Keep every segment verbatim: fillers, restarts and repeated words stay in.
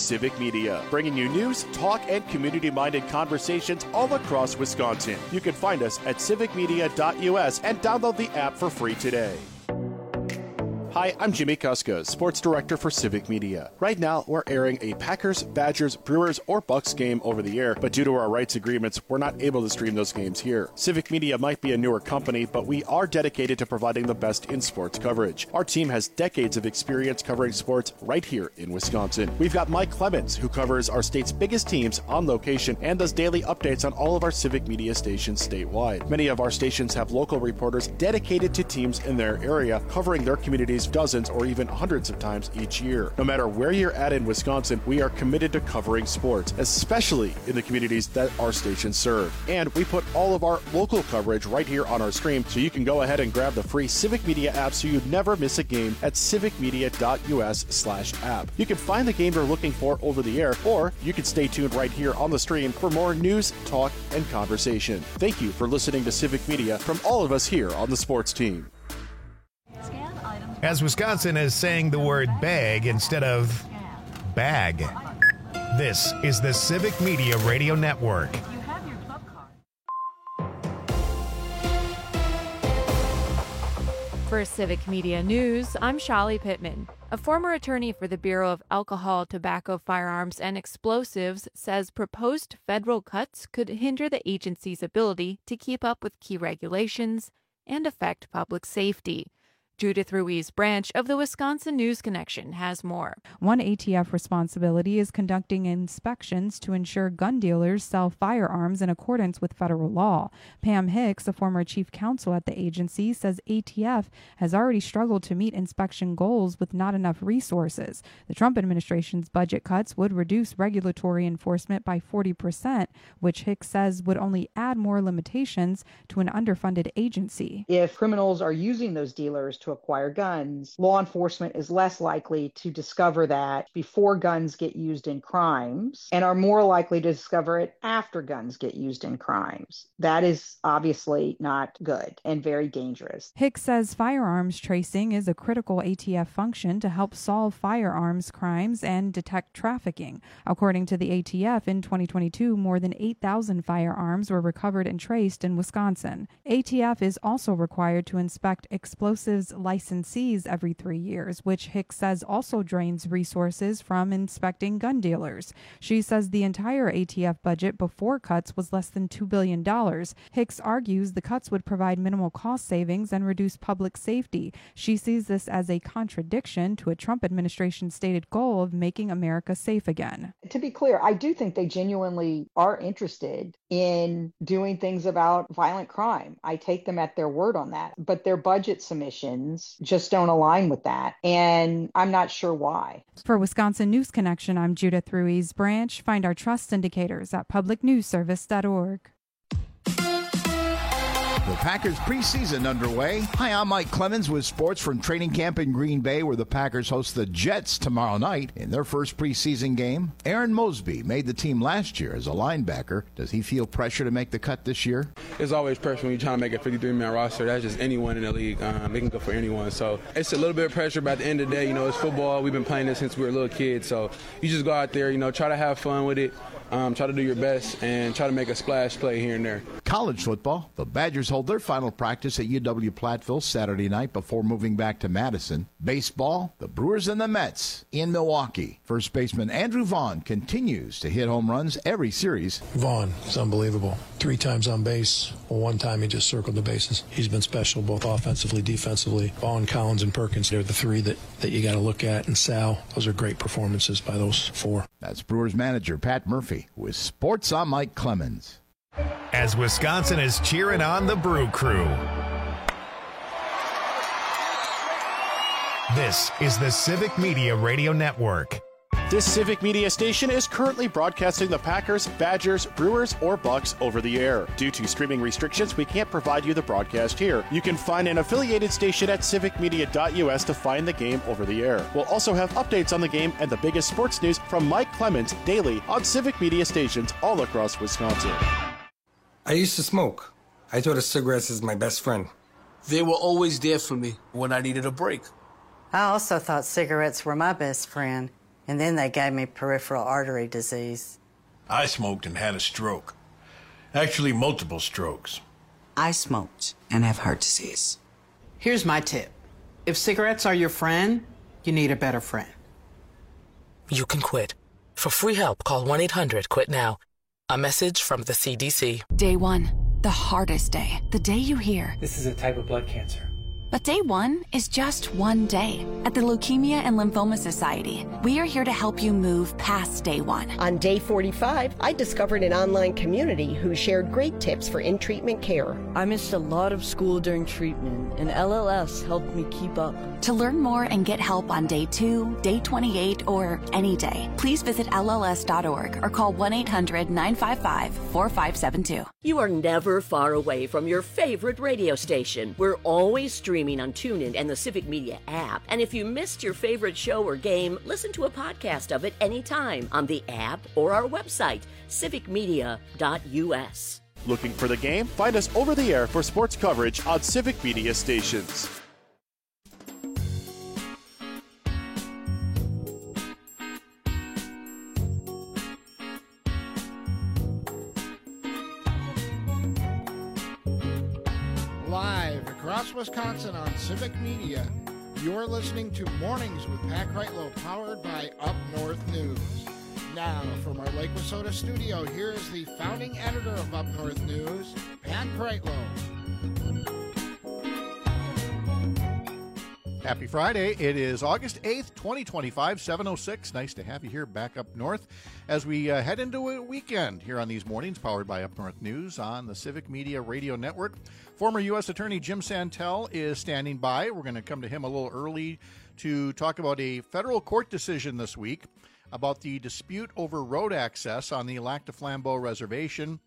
Civic Media, bringing you news, talk, and community-minded conversations all across Wisconsin. You can find us at civic media dot u s and download the app for free today. Hi, I'm Jimmy Kuska, Sports Director for Civic Media. Right now, we're airing a Packers, Badgers, Brewers, or Bucks game over the air, but due to our rights agreements, we're not able to stream those games here. Civic Media might be a newer company, but we are dedicated to providing the best in sports coverage. Our team has decades of experience covering sports right here in Wisconsin. We've got Mike Clemens, who covers our state's biggest teams on location and does daily updates on all of our Civic Media stations statewide. Many of our stations have local reporters dedicated to teams in their area, covering their communities dozens or even hundreds of times each year. No matter where you're at in Wisconsin, we are committed to covering sports, especially in the communities that our stations serve. And we put all of our local coverage right here on our stream, so you can go ahead and grab the free Civic Media app so you never miss a game at civic media dot u s slash app. You can find the game you're looking for over the air, or you can stay tuned right here on the stream for more news, talk, and conversation. Thank you for listening to Civic Media from all of us here on the sports team. As Wisconsin is saying the word bag instead of bag. This is the Civic Media Radio Network. For Civic Media News, I'm Shali Pittman. A former attorney for the Bureau of Alcohol, Tobacco, Firearms, and Explosives says proposed federal cuts could hinder the agency's ability to keep up with key regulations and affect public safety. Judith Ruiz Branch of the Wisconsin News Connection has more. One A T F responsibility is conducting inspections to ensure gun dealers sell firearms in accordance with federal law. Pam Hicks, a former chief counsel at the agency, says A T F has already struggled to meet inspection goals with not enough resources. The Trump administration's budget cuts would reduce regulatory enforcement by forty percent, which Hicks says would only add more limitations to an underfunded agency. If criminals are using those dealers to acquire guns, law enforcement is less likely to discover that before guns get used in crimes and are more likely to discover it after guns get used in crimes. That is obviously not good and very dangerous. Hicks says firearms tracing is a critical A T F function to help solve firearms crimes and detect trafficking. According to the A T F, in twenty twenty-two, more than eight thousand firearms were recovered and traced in Wisconsin. A T F is also required to inspect explosives licensees every three years, which Hicks says also drains resources from inspecting gun dealers. She says the entire A T F budget before cuts was less than two billion dollars. Hicks argues the cuts would provide minimal cost savings and reduce public safety. She sees this as a contradiction to a Trump administration stated goal of making America safe again. To be clear, I do think they genuinely are interested in doing things about violent crime. I take them at their word on that, but their budget submissions just don't align with that, and I'm not sure why. For Wisconsin News Connection, I'm Judith Ruiz Branch. Find our trust indicators at public news service dot org. The Packers preseason underway. Hi, I'm Mike Clemens with sports from training camp in Green Bay, where the Packers host the Jets tomorrow night in their first preseason game. Aaron Mosby made the team last year as a linebacker. Does he feel pressure to make the cut this year? There's always pressure when you're trying to make a fifty-three man roster. That's just anyone in the league. Um, they can go for anyone. So it's a little bit of pressure, but at the end of the day, you know, it's football. We've been playing this since we were little kids. So you just go out there, you know, try to have fun with it. Um, try to do your best and try to make a splash play here and there. College football. The Badgers hold their final practice at U W Platteville Saturday night before moving back to Madison. Baseball. The Brewers and the Mets in Milwaukee. First baseman Andrew Vaughn continues to hit home runs every series. Vaughn is unbelievable. Three times on base. Well, one time he just circled the bases. He's been special both offensively, defensively. Vaughn, Collins, and Perkins, they're the three that, that you got to look at. And Sal, those are great performances by those four. That's Brewers manager Pat Murphy with Sports. I'm Mike Clemens. As Wisconsin is cheering on the Brew Crew. This is the Civic Media Radio Network. This Civic Media station is currently broadcasting the Packers, Badgers, Brewers, or Bucks over the air. Due to streaming restrictions, we can't provide you the broadcast here. You can find an affiliated station at civic media dot u s to find the game over the air. We'll also have updates on the game and the biggest sports news from Mike Clemens daily on Civic Media stations all across Wisconsin. I used to smoke. I thought of cigarettes as my best friend. They were always there for me when I needed a break. I also thought cigarettes were my best friend. And then they gave me peripheral artery disease. I smoked and had a stroke. Actually, multiple strokes. I smoked and have heart disease. Here's my tip. If cigarettes are your friend, you need a better friend. You can quit. For free help, call one eight hundred quit now. A message from the C D C. Day one, the hardest day. The day you hear, this is a type of blood cancer. But day one is just one day. At the Leukemia and Lymphoma Society, we are here to help you move past day one. On day forty-five, I discovered an online community who shared great tips for in-treatment care. I missed a lot of school during treatment, and L L S helped me keep up. To learn more and get help on day two, day twenty-eight, or any day, please visit L L S dot org or call one eight hundred nine five five four five seven two. You are never far away from your favorite radio station. We're always streaming on TuneIn and the Civic Media app. And if you missed your favorite show or game, listen to a podcast of it anytime on the app or our website, civic media dot U S. Looking for the game? Find us over the air for sports coverage on Civic Media stations. Live across Wisconsin on Civic Media, you're listening to Mornings with Pat Kreitlow, powered by Up North News. Now, from our Lake Wissota studio, here is the founding editor of Up North News, Pat Kreitlow. Happy Friday. It is August eighth, twenty twenty-five, seven oh six. Nice to have you here back up north as we uh, head into a weekend here on these mornings, powered by Up North News on the Civic Media Radio Network. Former U S Attorney Jim Santel is standing by. We're going to come to him a little early to talk about a federal court decision this week about the dispute over road access on the Lac du Flambeau Reservation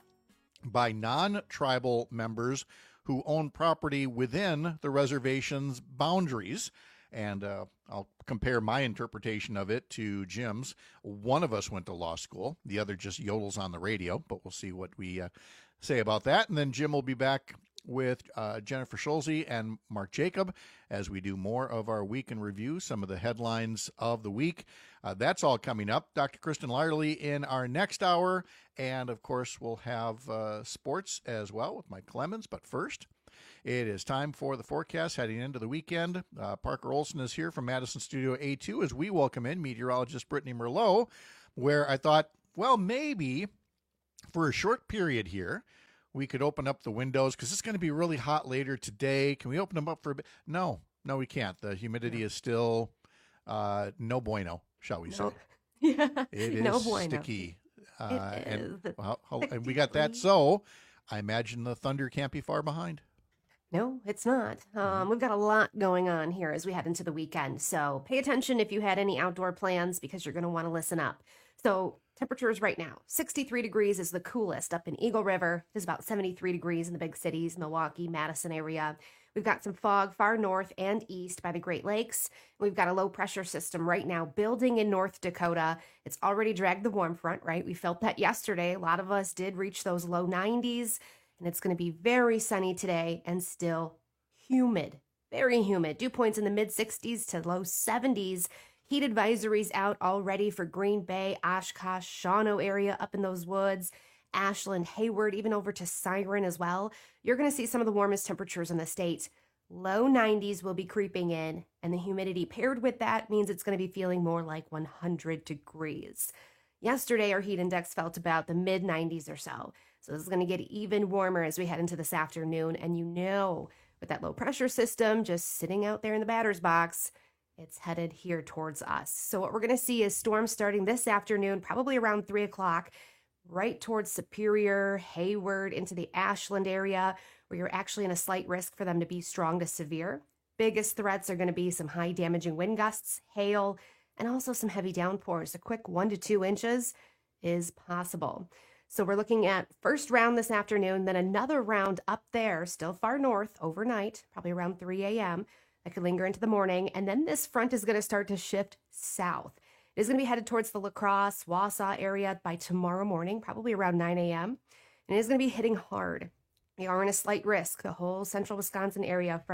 by non-tribal members who own property within the reservation's boundaries. And uh, I'll compare my interpretation of it to Jim's. One of us went to law school. The other just yodels on the radio, but we'll see what we uh, say about that. And then Jim will be back with uh, Jennifer Schulze and Mark Jacob as we do more of our week in review, some of the headlines of the week. Uh, that's all coming up. Doctor Kristen Lyerly in our next hour. And, of course, we'll have uh, sports as well with Mike Clemens. But first, it is time for the forecast heading into the weekend. Uh, Parker Olson is here from Madison Studio A two as we welcome in meteorologist Brittany Merlot, where I thought, well, maybe for a short period here, we could open up the windows because it's going to be really hot later today. Can we open them up for a bit? No, no, we can't. The humidity is still uh, no bueno, shall we no. say. Yeah, it is no bueno. sticky. Uh, it and, is. well, and we got that. So I imagine the thunder can't be far behind. No, it's not. Um, we've got a lot going on here as we head into the weekend. So pay attention if you had any outdoor plans because you're going to want to listen up. So temperatures right now, sixty-three degrees is the coolest up in Eagle River. It's about seventy-three degrees in the big cities, Milwaukee, Madison area. We've got some fog far north and east by the Great Lakes. We've got a low pressure system right now building in North Dakota. It's already dragged the warm front, right? We felt that yesterday. A lot of us did reach those low nineties, and it's going to be very sunny today and still humid, very humid. Dew points in the mid sixties to low seventies. Heat advisories out already for Green Bay, Oshkosh, Shawano area up in those woods, Ashland, Hayward, even over to Siren as well. You're going to see some of the warmest temperatures in the state. Low nineties will be creeping in, and the humidity paired with that means it's going to be feeling more like one hundred degrees. Yesterday, our heat index felt about the mid nineties or so. So this is going to get even warmer as we head into this afternoon. And you know, with that low pressure system just sitting out there in the batter's box, it's headed here towards us. So what we're going to see is storms starting this afternoon, probably around three o'clock, right towards Superior, Hayward, into the Ashland area, where you're actually in a slight risk for them to be strong to severe. Biggest threats are going to be some high damaging wind gusts, hail, and also some heavy downpours. A quick one to two inches is possible. So we're looking at first round this afternoon, then another round up there, still far north, overnight, probably around three a.m., that could linger into the morning. And then this front is going to start to shift south. It is going to be headed towards the La Crosse, Wausau area by tomorrow morning, probably around nine a.m. And it is going to be hitting hard. We are in a slight risk, the whole central Wisconsin area from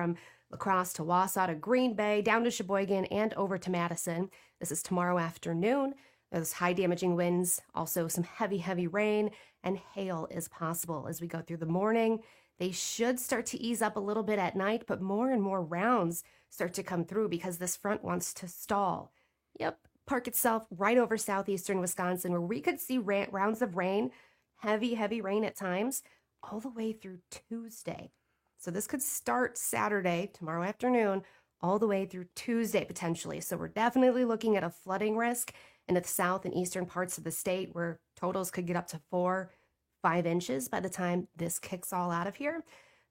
La Crosse to Wausau to Green Bay, down to Sheboygan, and over to Madison. This is tomorrow afternoon. There's high damaging winds, also some heavy, heavy rain, and hail is possible as we go through the morning. They should start to ease up a little bit at night, but more and more rounds start to come through because this front wants to stall. Yep, park itself right over southeastern Wisconsin, where we could see ra- rounds of rain, heavy, heavy rain at times, all the way through Tuesday. So this could start Saturday, tomorrow afternoon, all the way through Tuesday potentially. So we're definitely looking at a flooding risk in the south and eastern parts of the state where totals could get up to four, five inches by the time this kicks all out of here.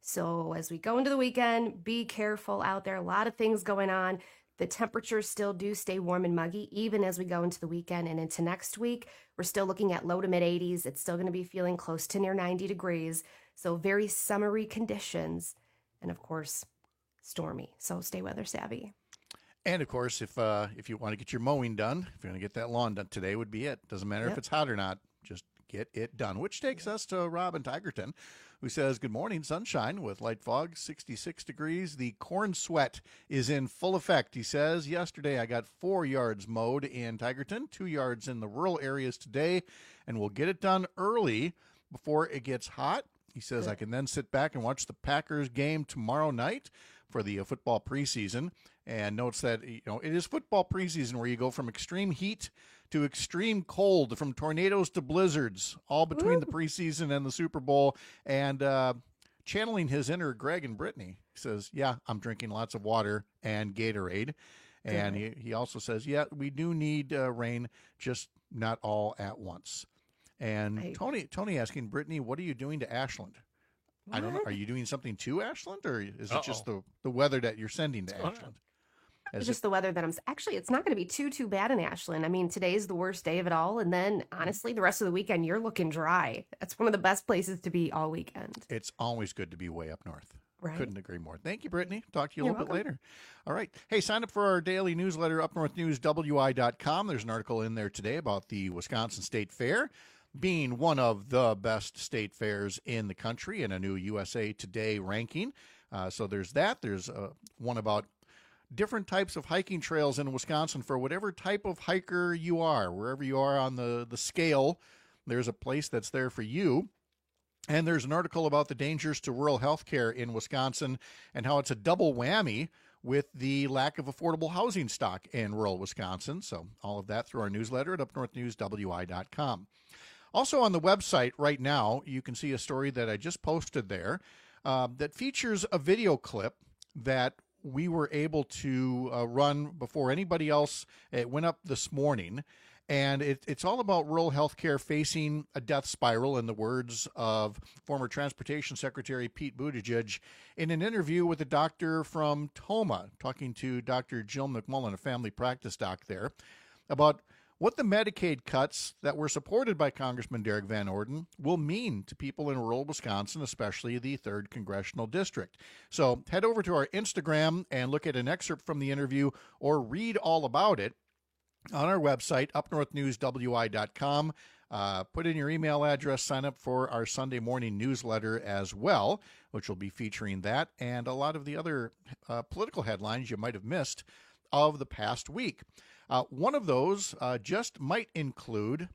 So as we go into the weekend, be careful out there. A lot of things going on. The temperatures still do stay warm and muggy, even as we go into the weekend and into next week. We're still looking at low to mid eighties. It's still going to be feeling close to near ninety degrees. So very summery conditions. And of course, stormy. So stay weather savvy. And of course, if uh, if you want to get your mowing done, if you're going to get that lawn done today, would be it. Doesn't matter Yep. if it's hot or not. Just get it done. Which takes us to Rob in Tigerton, who says, good morning, sunshine with light fog, sixty-six degrees. The corn sweat is in full effect. He says, yesterday I got four yards mowed in Tigerton, two yards in the rural areas today, and we'll get it done early before it gets hot. He says, I can then sit back and watch the Packers game tomorrow night for the uh, football preseason, and notes that, you know, it is football preseason where you go from extreme heat to extreme cold, from tornadoes to blizzards, all between the preseason and the Super Bowl. And uh, channeling his inner Greg and Brittany, he says, yeah, I'm drinking lots of water and Gatorade. And he, he also says, yeah, we do need uh, rain, just not all at once. And I- Tony, Tony asking, Brittany, what are you doing to Ashland? I don't know. What? Are you doing something to Ashland, or is it just Uh-oh. the, the weather that you're sending to What's going Ashland? It's As just the weather that I'm actually, it's not going to be too, too bad in Ashland. I mean, today's the worst day of it all. And then honestly, the rest of the weekend, you're looking dry. That's one of the best places to be all weekend. It's always good to be way up north. Right. Couldn't agree more. Thank you, Brittany. Talk to you a You're little welcome. bit later. All right. Hey, sign up for our daily newsletter, up north news w i dot com. There's an article in there today about the Wisconsin State Fair being one of the best state fairs in the country in a new U S A Today ranking. Uh, so there's that. There's uh, one about different types of hiking trails in Wisconsin for whatever type of hiker you are. Wherever you are on the, the scale, there's a place that's there for you. And there's an article about the dangers to rural health care in Wisconsin and how it's a double whammy with the lack of affordable housing stock in rural Wisconsin. So all of that through our newsletter at up north news w i dot com. Also on the website right now, you can see a story that I just posted there uh, that features a video clip that we were able to uh, run before anybody else. It went up this morning, and it, it's all about rural health care facing a death spiral, in the words of former Transportation Secretary Pete Buttigieg in an interview with a doctor from Toma, talking to Doctor Jill McMullen, a family practice doc there, about what the Medicaid cuts that were supported by Congressman Derek Van Orden will mean to people in rural Wisconsin, especially the third Congressional District. So head over to our Instagram and look at an excerpt from the interview, or read all about it on our website, up north news w i dot com. Uh, put in your email address, sign up for our Sunday morning newsletter as well, which will be featuring that and a lot of the other uh, political headlines you might have missed of the past week. Uh, one of those uh, just might include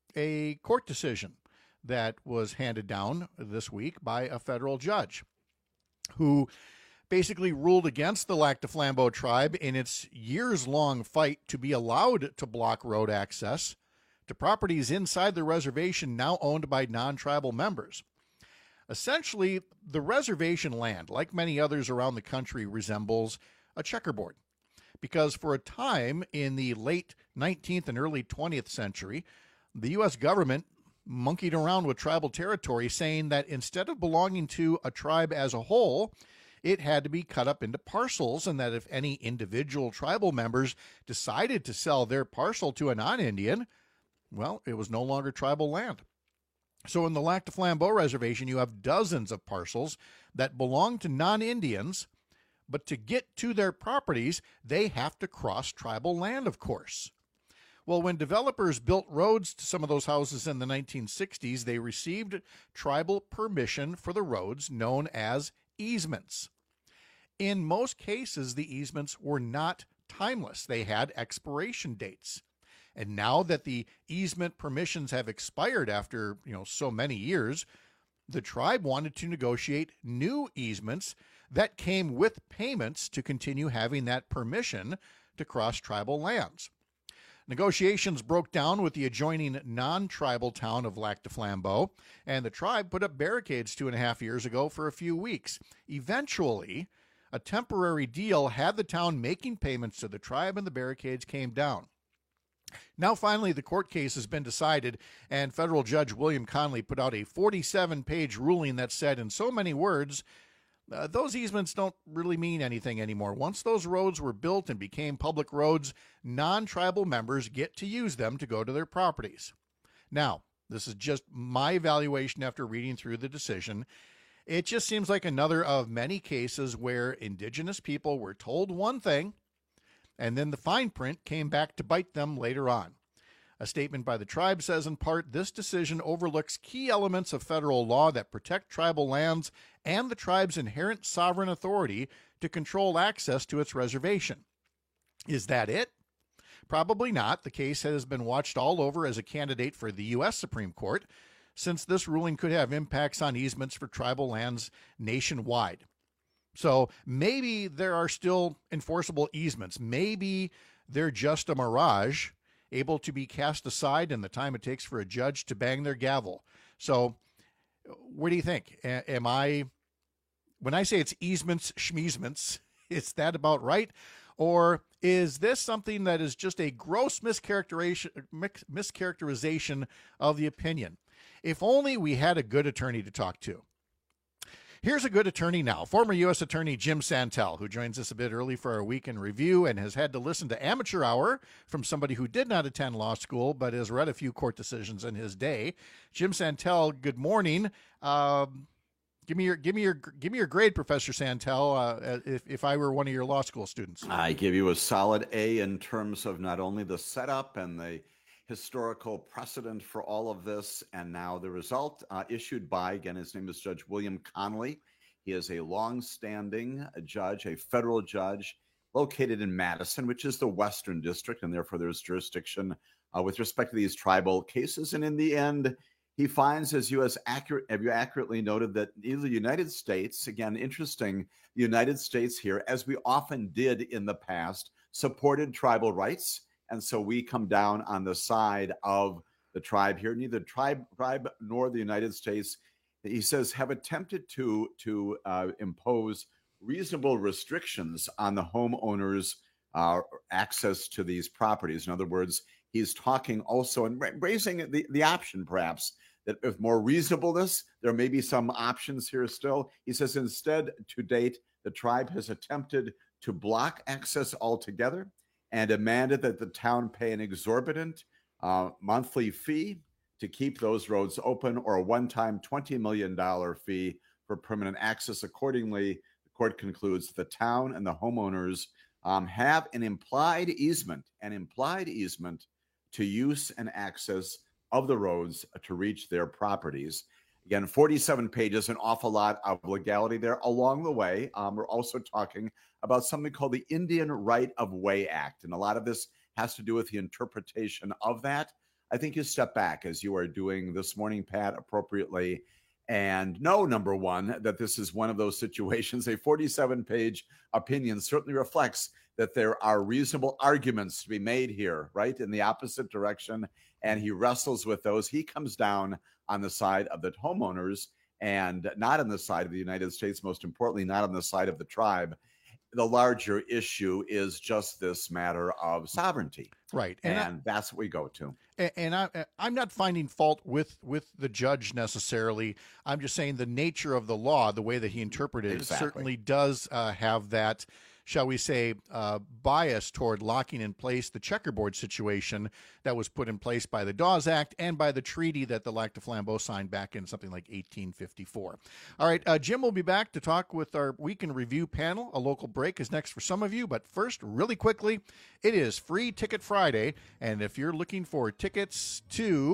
a court decision that was handed down this week by a federal judge who basically ruled against the Lac du Flambeau tribe in its years-long fight to be allowed to block road access to properties inside the reservation now owned by non-tribal members. Essentially, the reservation land, like many others around the country, resembles a checkerboard. Because for a time in the late nineteenth and early twentieth century, the U S government monkeyed around with tribal territory, saying that instead of belonging to a tribe as a whole, it had to be cut up into parcels, and that if any individual tribal members decided to sell their parcel to a non-Indian, well, it was no longer tribal land. So in the Lac du Flambeau Reservation, you have dozens of parcels that belong to non-Indians, but to get to their properties, they have to cross tribal land, of course. Well, when developers built roads to some of those houses in the nineteen sixties, they received tribal permission for the roads known as easements. In most cases, the easements were not timeless. They had expiration dates. And now that the easement permissions have expired after, you know, so many years, the tribe wanted to negotiate new easements that came with payments to continue having that permission to cross tribal lands. Negotiations broke down with the adjoining non-tribal town of Lac du Flambeau, and the tribe put up barricades two and a half years ago for a few weeks. Eventually, a temporary deal had the town making payments to the tribe, and the barricades came down. Now, finally, the court case has been decided, and federal judge William Conley put out a forty-seven page ruling that said, in so many words, uh, those easements don't really mean anything anymore. Once those roads were built and became public roads, non-tribal members get to use them to go to their properties. Now, this is just my evaluation after reading through the decision. It just seems like another of many cases where indigenous people were told one thing, and then the fine print came back to bite them later on. A statement by the tribe says, in part, this decision overlooks key elements of federal law that protect tribal lands and the tribe's inherent sovereign authority to control access to its reservation. Is that it? Probably not. The case has been watched all over as a candidate for the U S Supreme Court, since this ruling could have impacts on easements for tribal lands nationwide. So maybe there are still enforceable easements. Maybe they're just a mirage, able to be cast aside in the time it takes for a judge to bang their gavel. So what do you think? A- am I, when I say it's easements, schmeasements, is that about right? Or is this something that is just a gross mischaracterization, mischaracterization of the opinion? If only we had a good attorney to talk to. Here's a good attorney now, former U S Attorney Jim Santel, who joins us a bit early for our weekend review and has had to listen to Amateur Hour from somebody who did not attend law school but has read a few court decisions in his day. Jim Santel, good morning. Um, give me your give me your give me your grade, Professor Santel. Uh, if if I were one of your law school students, I give you a solid A in terms of not only the setup and the historical precedent for all of this, and now the result uh, issued by, again, his name is Judge William Conley. He is a long-standing judge, a federal judge located in Madison, which is the Western District, and therefore there's jurisdiction uh, with respect to these tribal cases. And in the end, he finds, as you, as accurate, have you accurately noted, that either the United States, again, interesting, the United States here, as we often did in the past, supported tribal rights. And so we come down on the side of the tribe here. Neither tribe, tribe nor the United States, he says, have attempted to, to uh, impose reasonable restrictions on the homeowners' uh, access to these properties. In other words, he's talking also and raising the, the option, perhaps, that if more reasonableness, there may be some options here still. He says, instead, to date, the tribe has attempted to block access altogether and demanded that the town pay an exorbitant uh, monthly fee to keep those roads open, or a one-time twenty million dollars fee for permanent access. Accordingly, the court concludes the town and the homeowners um, have an implied easement, an implied easement to use and access of the roads to reach their properties. Again, forty-seven pages, an awful lot of legality there along the way. Um, we're also talking about something called the Indian Right-of-Way Act, and a lot of this has to do with the interpretation of that. I think you step back, as you are doing this morning, Pat, appropriately, and know, number one, that this is one of those situations. A forty-seven page opinion certainly reflects that there are reasonable arguments to be made here, right, in the opposite direction, and he wrestles with those. He comes down on the side of the homeowners and not on the side of the United States, most importantly, not on the side of the tribe. The larger issue is just this matter of sovereignty. Right. And, And I- that's what we go to. And, and I, I'm not finding fault with, with the judge necessarily. I'm just saying the nature of the law, the way that he interpreted it, Exactly. certainly does uh, have that, shall we say, uh, bias toward locking in place the checkerboard situation that was put in place by the Dawes Act and by the treaty that the Lac du Flambeau signed back in something like eighteen fifty-four. All right, uh, Jim will be back to talk with our Weekend Review panel. A local break is next for some of you, but first, really quickly, it is Free Ticket Friday, and if you're looking for tickets to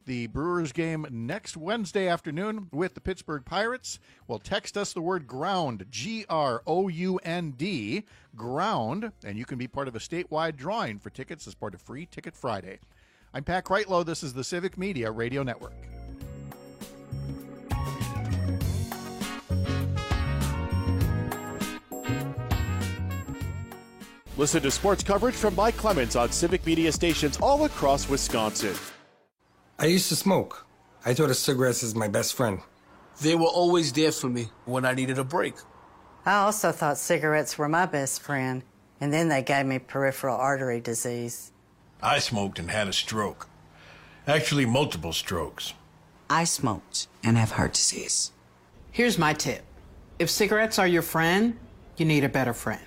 the Brewers game next Wednesday afternoon with the Pittsburgh Pirates. Well, text us the word GROUND, G R O U N D, GROUND, and you can be part of a statewide drawing for tickets as part of Free Ticket Friday. I'm Pat Kreitlow. This is the Civic Media Radio Network. Listen to sports coverage from Mike Clemens on Civic Media stations all across Wisconsin. I used to smoke. I thought of cigarettes as my best friend. They were always there for me when I needed a break. I also thought cigarettes were my best friend, and then they gave me peripheral artery disease. I smoked and had a stroke. Actually, multiple strokes. I smoked and have heart disease. Here's my tip. If cigarettes are your friend, you need a better friend.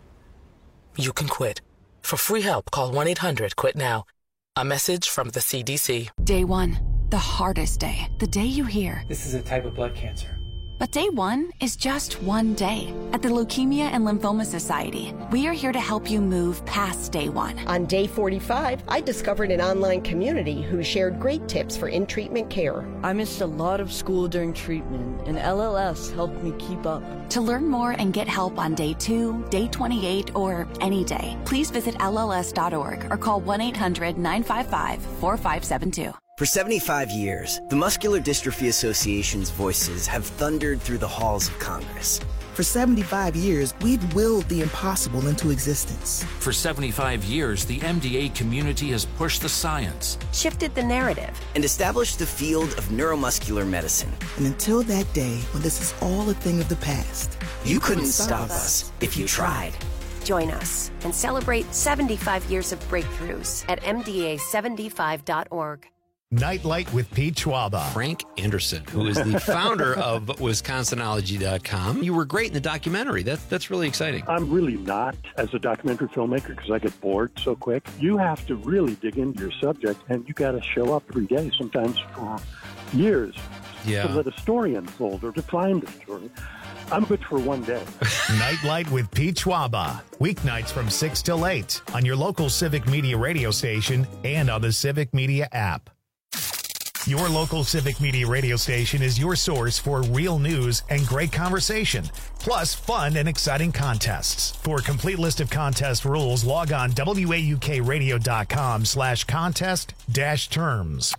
You can quit. For free help, call one eight hundred quit now. A message from the C D C. Day one, the hardest day. The day you hear, this is a type of blood cancer. But day one is just one day. At the Leukemia and Lymphoma Society, we are here to help you move past day one. On day forty-five, I discovered an online community who shared great tips for in-treatment care. I missed a lot of school during treatment, and L L S helped me keep up. To learn more and get help on day two, day twenty-eight, or any day, please visit L L S dot org or call one eight hundred nine five five four five seven two. For seventy-five years, the Muscular Dystrophy Association's voices have thundered through the halls of Congress. For seventy-five years, we've willed the impossible into existence. For seventy-five years, the M D A community has pushed the science, shifted the narrative, and established the field of neuromuscular medicine. And until that day when this is all a thing of the past, you, you couldn't, couldn't stop, stop us if you tried. Join us and celebrate seventy-five years of breakthroughs at M D A seventy-five dot org. Nightlight with Pete Schwaba. Frank Anderson, who is the founder of Wisconsinology dot com. You were great in the documentary. That, that's really exciting. I'm really not as a documentary filmmaker because I get bored so quick. You have to really dig into your subject, and you got to show up every day, sometimes for years, yeah. to let a story unfold or to find a story. I'm good for one day. Nightlight with Pete Schwaba. Weeknights from six till eight on your local Civic Media radio station and on the Civic Media app. Your local Civic Media radio station is your source for real news and great conversation, plus fun and exciting contests. For a complete list of contest rules, log on W A U K radio dot com slash contest dash terms.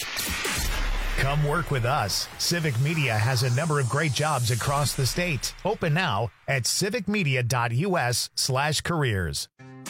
Come work with us. Civic Media has a number of great jobs across the state. Open now at civic media dot U S slash careers.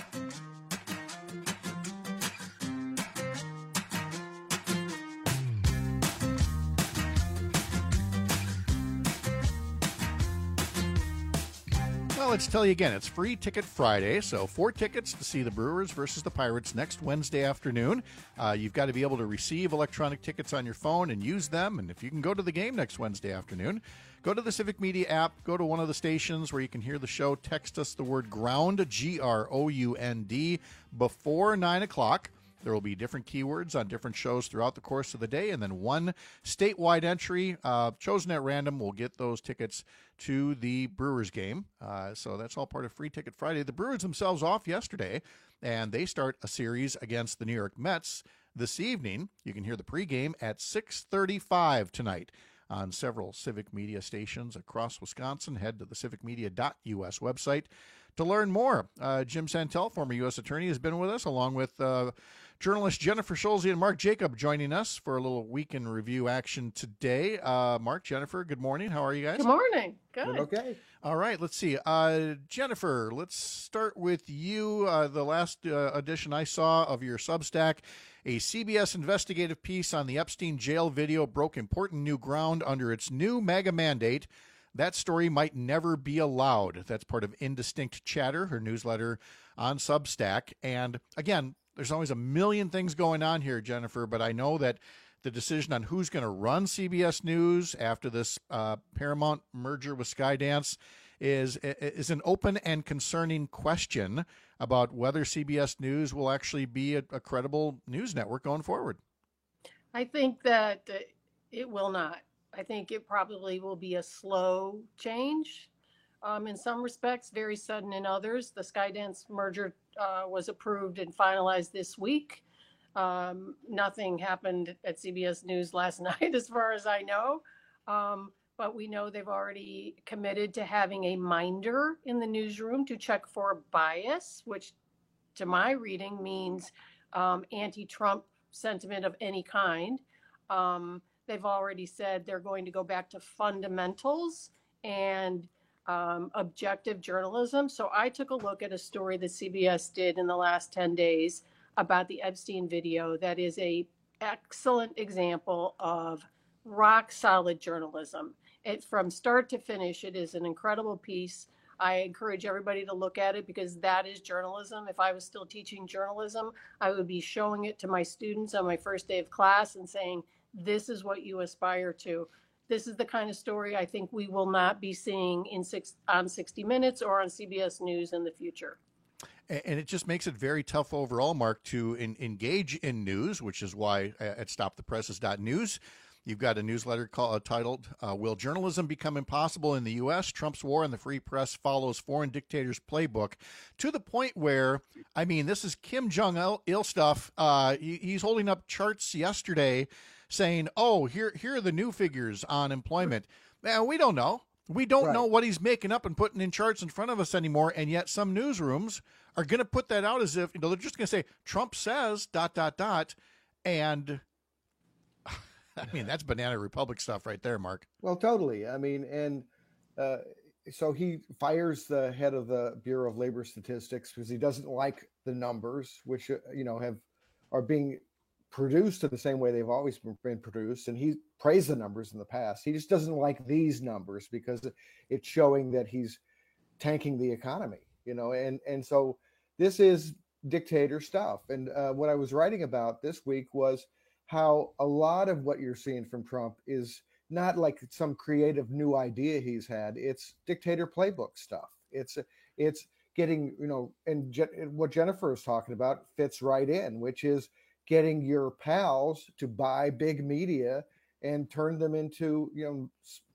Let's tell you again, it's Free Ticket Friday, so four tickets to see the Brewers versus the Pirates next Wednesday afternoon. Uh, you've got to be able to receive electronic tickets on your phone and use them, and if you can go to the game next Wednesday afternoon, go to the Civic Media app, go to one of the stations where you can hear the show, text us the word GROUND, G R O U N D, before nine o'clock. There will be different keywords on different shows throughout the course of the day, and then one statewide entry uh, chosen at random will get those tickets to the Brewers game. Uh, so that's all part of Free Ticket Friday. The Brewers themselves off yesterday, and they start a series against the New York Mets this evening. You can hear the pregame at six thirty-five tonight on several Civic Media stations across Wisconsin. Head to the civic media dot U S website to learn more. Uh, Jim Santel, former U S attorney, has been with us, along with uh, journalist Jennifer Schulze and Mark Jacob joining us for a little week in review action today. Uh, Mark, Jennifer, good morning. How are you guys? Good morning. Good. Doing okay. All right, let's see. Uh, Jennifer, let's start with you. Uh, the last uh, edition I saw of your Substack, a C B S investigative piece on the Epstein jail video broke important new ground under its new mega mandate. That story might never be allowed. That's part of Indistinct Chatter, her newsletter on Substack. And again, there's always a million things going on here, Jennifer, but I know that the decision on who's going to run C B S News after this uh, Paramount merger with Skydance is is an open and concerning question about whether C B S News will actually be a, a credible news network going forward. I think that uh, it will not. I think it probably will be a slow change. Um, in some respects, very sudden in others. The Skydance merger uh, was approved and finalized this week. Um, nothing happened at C B S News last night, as far as I know. Um, but we know they've already committed to having a minder in the newsroom to check for bias, which to my reading means um, anti-Trump sentiment of any kind. Um, they've already said they're going to go back to fundamentals and um, objective journalism. So I took a look at a story that C B S did in the last ten days about the Epstein video. That is a excellent example of rock solid journalism. It from start to finish, it is an incredible piece. I encourage everybody to look at it because that is journalism. If I was still teaching journalism, I would be showing it to my students on my first day of class and saying, this is what you aspire to. This is the kind of story I think we will not be seeing in six, on sixty minutes or on C B S News in the future. And it just makes it very tough overall, Mark, to in, engage in news, which is why at stop the presses dot news, you've got a newsletter called, uh, titled, uh, Will Journalism Become Impossible in the U S? Trump's War on the Free Press Follows Foreign Dictators' Playbook, to the point where, I mean, this is Kim Jong-il stuff. Uh, he, he's holding up charts yesterday saying, oh, here, here are the new figures on employment. Man, we don't know. We don't right. know what he's making up and putting in charts in front of us anymore, and yet some newsrooms are going to put that out as if, you know, they're just going to say, Trump says, dot, dot, dot, and I mean, that's Banana Republic stuff right there, Mark. Well, totally. I mean, and uh, so he fires the head of the Bureau of Labor Statistics because he doesn't like the numbers, which, uh, you know, have are being produced in the same way they've always been produced. And he praised the numbers in the past. He just doesn't like these numbers because it's showing that he's tanking the economy, you know, and, and so this is dictator stuff. And uh, what I was writing about this week was how a lot of what you're seeing from Trump is not like some creative new idea he's had. It's dictator playbook stuff. It's it's getting, you know, and Je- what Jennifer is talking about fits right in, which is getting your pals to buy big media and turn them into, you know,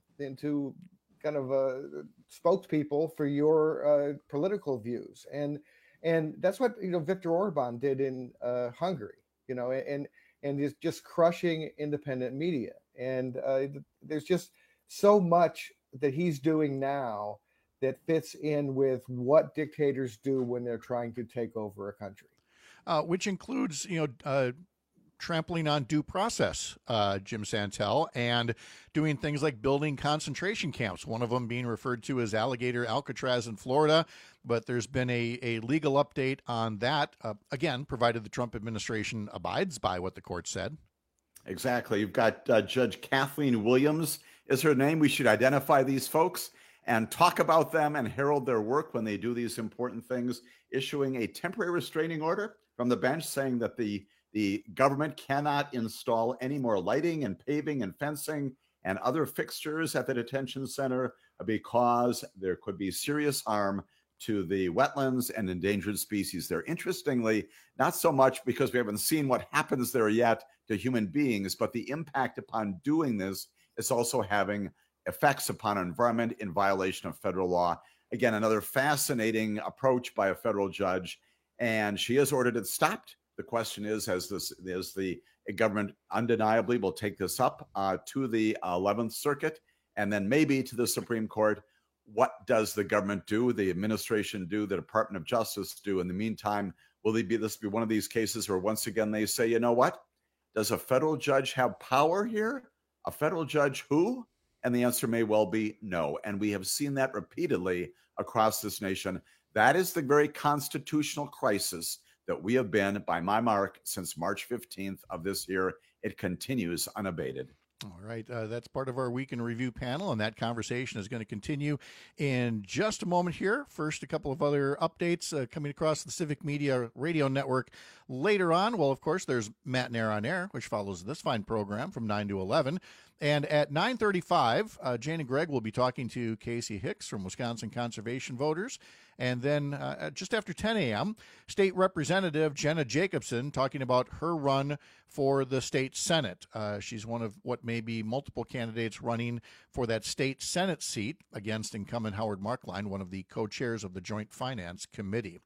into kind of uh, spokespeople for your uh, political views. And and that's what, you know, Viktor Orban did in uh, Hungary, you know, and and is just crushing independent media. And uh, there's just so much that he's doing now that fits in with what dictators do when they're trying to take over a country. Uh, which includes, you know, uh, trampling on due process, uh, Jim Santel, and doing things like building concentration camps, one of them being referred to as Alligator Alcatraz in Florida. But there's been a, a legal update on that, uh, again, provided the Trump administration abides by what the court said. Exactly. You've got uh, Judge Kathleen Williams is her name. We should identify these folks and talk about them and herald their work when they do these important things, issuing a temporary restraining order from the bench saying that the The government cannot install any more lighting and paving and fencing and other fixtures at the detention center because there could be serious harm to the wetlands and endangered species there. Interestingly, not so much because we haven't seen what happens there yet to human beings, but the impact upon doing this is also having effects upon environment in violation of federal law. Again, another fascinating approach by a federal judge, and she has ordered it stopped. The question is, as this is the government undeniably will take this up uh, to the eleventh Circuit and then maybe to the Supreme Court. What does the government do, the administration do, the Department of Justice do? In the meantime, will they be this be one of these cases where once again they say, you know what? Does a federal judge have power here? A federal judge who? And the answer may well be no. And we have seen that repeatedly across this nation. That is the very constitutional crisis that we have been, by my mark, since March fifteenth of this year. It continues unabated. All right. Uh, that's part of our Week in Review panel, and that conversation is going to continue in just a moment here. First, a couple of other updates uh, coming across the Civic Media Radio Network later on. Well, of course, there's Matt Nair on Air, which follows this fine program from nine to eleven. And at nine thirty-five, uh, Jane and Greg will be talking to Casey Hicks from Wisconsin Conservation Voters. And then uh, just after ten a.m., State Representative Jenna Jacobson talking about her run for the state Senate. Uh, she's one of what may be multiple candidates running for that state Senate seat against incumbent Howard Markline, one of the co-chairs of the Joint Finance Committee.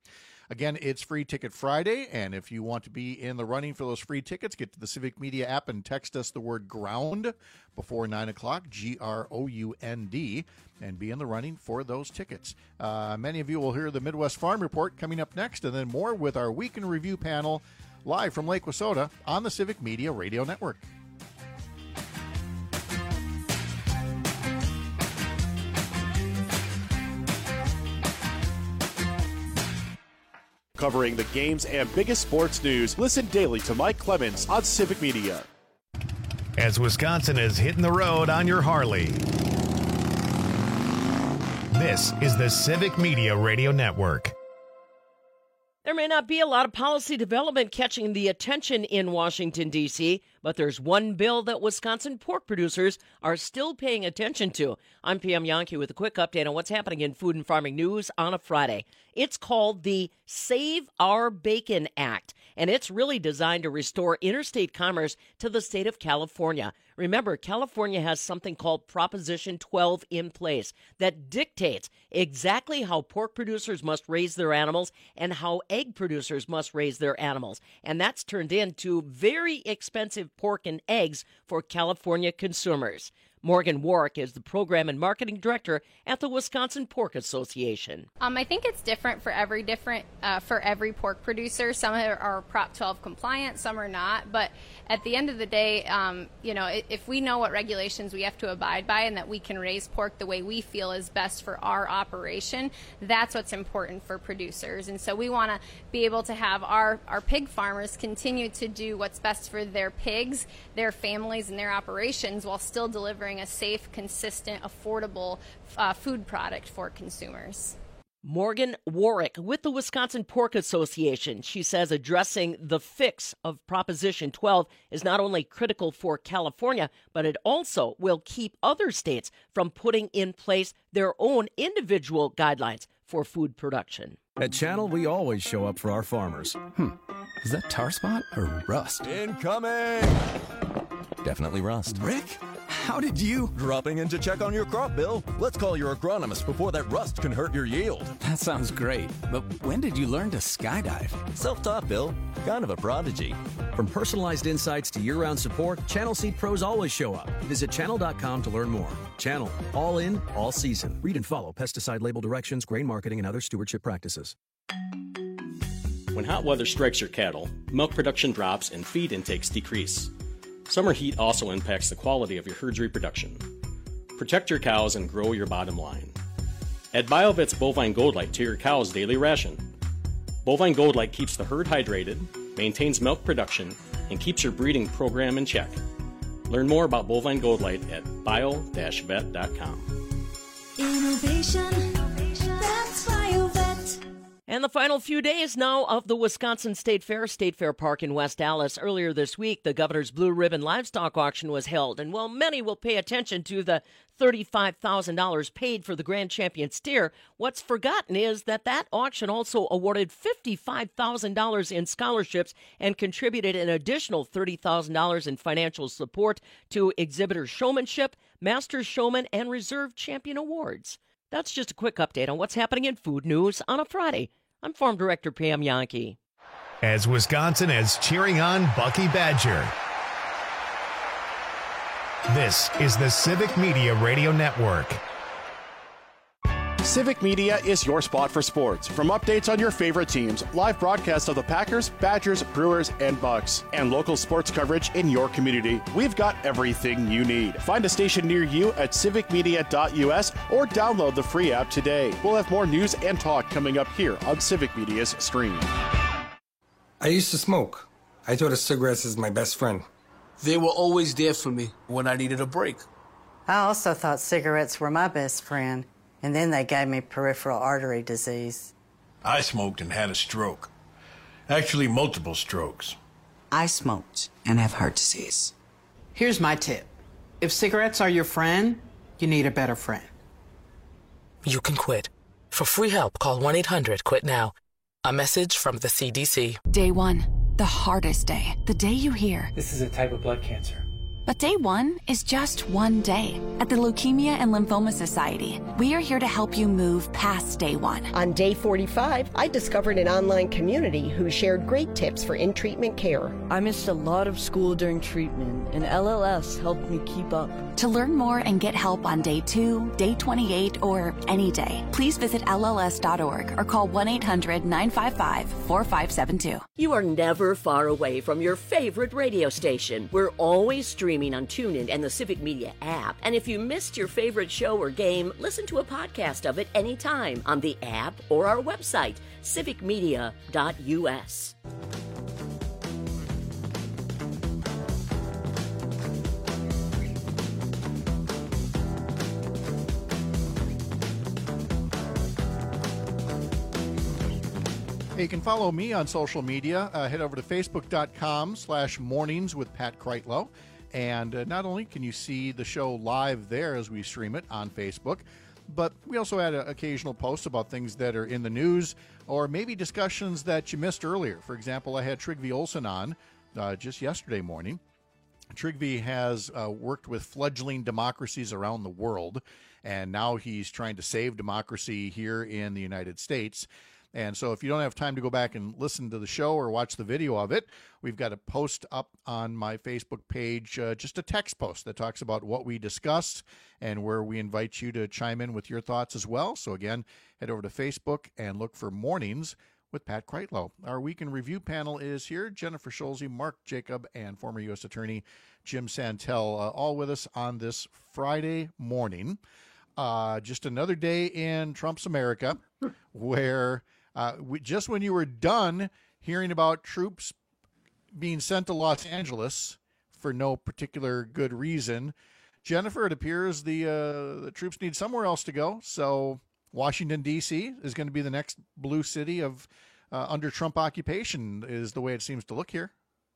Again, it's Free Ticket Friday, and if you want to be in the running for those free tickets, get to the Civic Media app and text us the word GROUND before nine o'clock, G R O U N D, and be in the running for those tickets. Uh, many of you will hear the Midwest Farm Report coming up next, and then more with our Week in Review panel live from Lake Wissota on the Civic Media Radio Network. Covering the games and biggest sports news, listen daily to Mike Clemens on Civic Media. As Wisconsin is hitting the road on your Harley, this is the Civic Media Radio Network. There may not be a lot of policy development catching the attention in Washington, D C, but there's one bill that Wisconsin pork producers are still paying attention to. I'm Pam Yankee with a quick update on what's happening in food and farming news on a Friday. It's called the Save Our Bacon Act, and it's really designed to restore interstate commerce to the state of California. Remember, California has something called Proposition twelve in place that dictates exactly how pork producers must raise their animals and how egg producers must raise their animals. And that's turned into very expensive pork and eggs for California consumers. Morgan Warwick is the Program and Marketing Director at the Wisconsin Pork Association. Um, I think it's different for every different uh, for every pork producer. Some are, are Prop twelve compliant, some are not. But at the end of the day, um, you know, if we know what regulations we have to abide by and that we can raise pork the way we feel is best for our operation, that's what's important for producers. And so we want to be able to have our, our pig farmers continue to do what's best for their pigs, their families, and their operations while still delivering a safe, consistent, affordable uh, food product for consumers. Morgan Warwick with the Wisconsin Pork Association. She says addressing the fix of Proposition twelve is not only critical for California, but it also will keep other states from putting in place their own individual guidelines for food production. At Channel, we always show up for our farmers. Hmm, is that tar spot or rust? Incoming! Definitely rust. Rick? How did you? Dropping in to check on your crop, Bill. Let's call your agronomist before that rust can hurt your yield. That sounds great, but when did you learn to skydive? Self-taught, Bill. Kind of a prodigy. From personalized insights to year-round support, Channel Seed Pros always show up. Visit channel dot com to learn more. Channel, all in, all season. Read and follow pesticide label directions, grain marketing, and other stewardship practices. When hot weather strikes your cattle, milk production drops and feed intakes decrease. Summer heat also impacts the quality of your herd's reproduction. Protect your cows and grow your bottom line. Add BioVet's Bovine Gold Light to your cow's daily ration. Bovine Gold Light keeps the herd hydrated, maintains milk production, and keeps your breeding program in check. Learn more about Bovine Gold Light at bio dash vet dot com. Innovation, that's BioVet. And the final few days now of the Wisconsin State Fair, State Fair Park in West Allis. Earlier this week, the Governor's Blue Ribbon Livestock Auction was held. And while many will pay attention to the thirty-five thousand dollars paid for the Grand Champion steer, what's forgotten is that that auction also awarded fifty-five thousand dollars in scholarships and contributed an additional thirty thousand dollars in financial support to exhibitor showmanship, master showman, and reserve champion awards. That's just a quick update on what's happening in food news on a Friday. I'm Farm Director Pam Yankee. As Wisconsin is cheering on Bucky Badger, this is the Civic Media Radio Network. Civic Media is your spot for sports. From updates on your favorite teams, live broadcasts of the Packers, Badgers, Brewers, and Bucks, and local sports coverage in your community, we've got everything you need. Find a station near you at civic media dot u s or download the free app today. We'll have more news and talk coming up here on Civic Media's stream. I used to smoke. I thought of cigarettes as my best friend. They were always there for me when I needed a break. I also thought cigarettes were my best friend. And then they gave me peripheral artery disease. I smoked and had a stroke. Actually, multiple strokes. I smoked and have heart disease. Here's my tip. If cigarettes are your friend, you need a better friend. You can quit. For free help, call one eight hundred quit now. A message from the C D C. Day one, the hardest day. The day you hear, this is a type of blood cancer. But day one is just one day. At the Leukemia and Lymphoma Society, we are here to help you move past day one. On day forty-five, I discovered an online community who shared great tips for in-treatment care. I missed a lot of school during treatment, and L L S helped me keep up. To learn more and get help on day two, day twenty-eight, or any day, please visit L L S dot org or call one eight hundred nine five five four five seven two. You are never far away from your favorite radio station. We're always streaming on TuneIn and the Civic Media app. And if you missed your favorite show or game, listen to a podcast of it anytime on the app or our website, civic media dot U S. Hey, you can follow me on social media. Uh, head over to facebook.com slash mornings with Pat Kreitlow. And uh, not only can you see the show live there as we stream it on Facebook, but we also add uh, occasional posts about things that are in the news or maybe discussions that you missed earlier. For example, I had Trygve Olsen on uh, just yesterday morning. Trygve has uh, worked with fledgling democracies around the world, and now he's trying to save democracy here in the United States. And so if you don't have time to go back and listen to the show or watch the video of it, we've got a post up on my Facebook page, uh, just a text post that talks about what we discussed and where we invite you to chime in with your thoughts as well. So again, head over to Facebook and look for Mornings with Pat Kreitlow. Our Week in Review panel is here. Jennifer Schulze, Mark Jacob, and former U S Attorney Jim Santel, uh, all with us on this Friday morning. Uh, just another day in Trump's America where... Uh, we, just when you were done hearing about troops being sent to Los Angeles for no particular good reason, Jennifer, it appears the uh, the troops need somewhere else to go. So Washington, D C is going to be the next blue city of uh, under Trump occupation, is the way it seems to look here.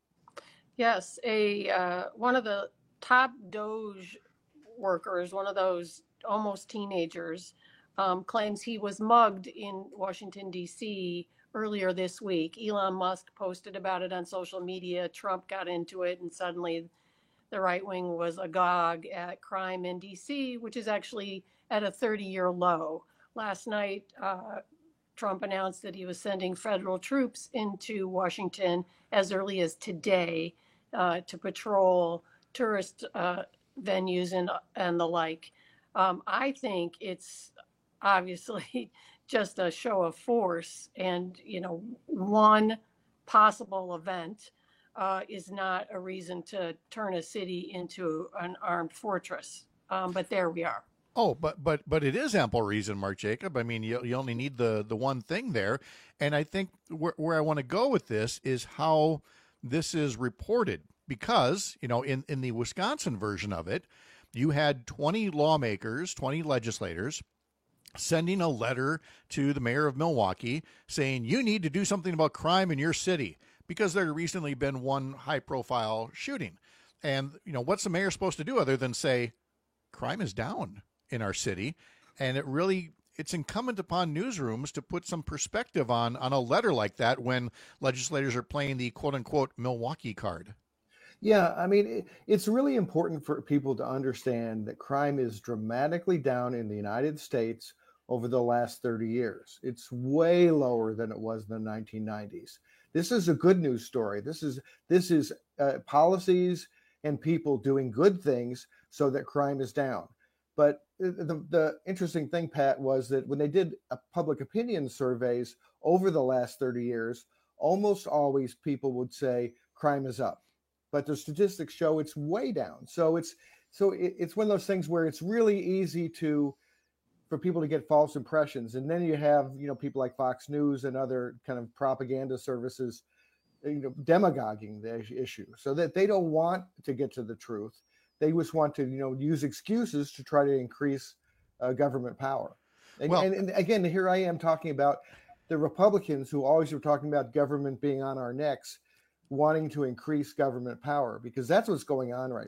Yes, a uh, one of the top Doge workers, one of those almost teenagers, Um, claims he was mugged in Washington, D C earlier this week. Elon Musk posted about it on social media. Trump got into it, and suddenly the right wing was agog at crime in D C, which is actually at a thirty-year low. Last night, uh, Trump announced that he was sending federal troops into Washington as early as today uh, to patrol tourist uh, venues and, and the like. Um, I think it's obviously just a show of force, and you know, one possible event uh, is not a reason to turn a city into an armed fortress. Um, but there we are. Oh, but but but it is ample reason, Mark Jacob. I mean, you you only need the the one thing there, and I think where where I want to go with this is how this is reported, because you know, in in the Wisconsin version of it, you had twenty lawmakers, twenty legislators sending a letter to the mayor of Milwaukee saying you need to do something about crime in your city because there had recently been one high-profile shooting. And, you know, what's the mayor supposed to do other than say crime is down in our city? And it really, it's incumbent upon newsrooms to put some perspective on, on a letter like that when legislators are playing the quote-unquote Milwaukee card. Yeah, I mean, it, it's really important for people to understand that crime is dramatically down in the United States over the last thirty years. It's way lower than it was in the nineteen nineties. This is a good news story. This is this is uh, policies and people doing good things so that crime is down. But the, the interesting thing, Pat, was that when they did a public opinion surveys over the last thirty years, almost always people would say crime is up. But the statistics show it's way down. So it's so it, it's one of those things where it's really easy to for people to get false impressions. And then you have, you know, people like Fox News and other kind of propaganda services, you know, demagoguing the issue so that they don't want to get to the truth. They just want to, you know, use excuses to try to increase uh, government power. And, well, and, and again, here I am talking about the Republicans who always were talking about government being on our necks, wanting to increase government power, because that's what's going on right now.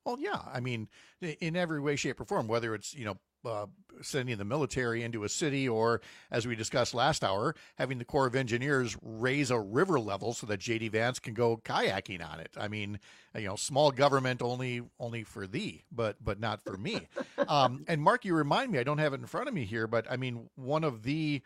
Well, yeah. I mean, in every way, shape, or form, whether it's, you know, uh, sending the military into a city or, as we discussed last hour, having the Corps of Engineers raise a river level so that J D Vance can go kayaking on it. I mean, you know, small government only only for thee, but but not for me. um, and Mark, you remind me, I don't have it in front of me here, but I mean, one of the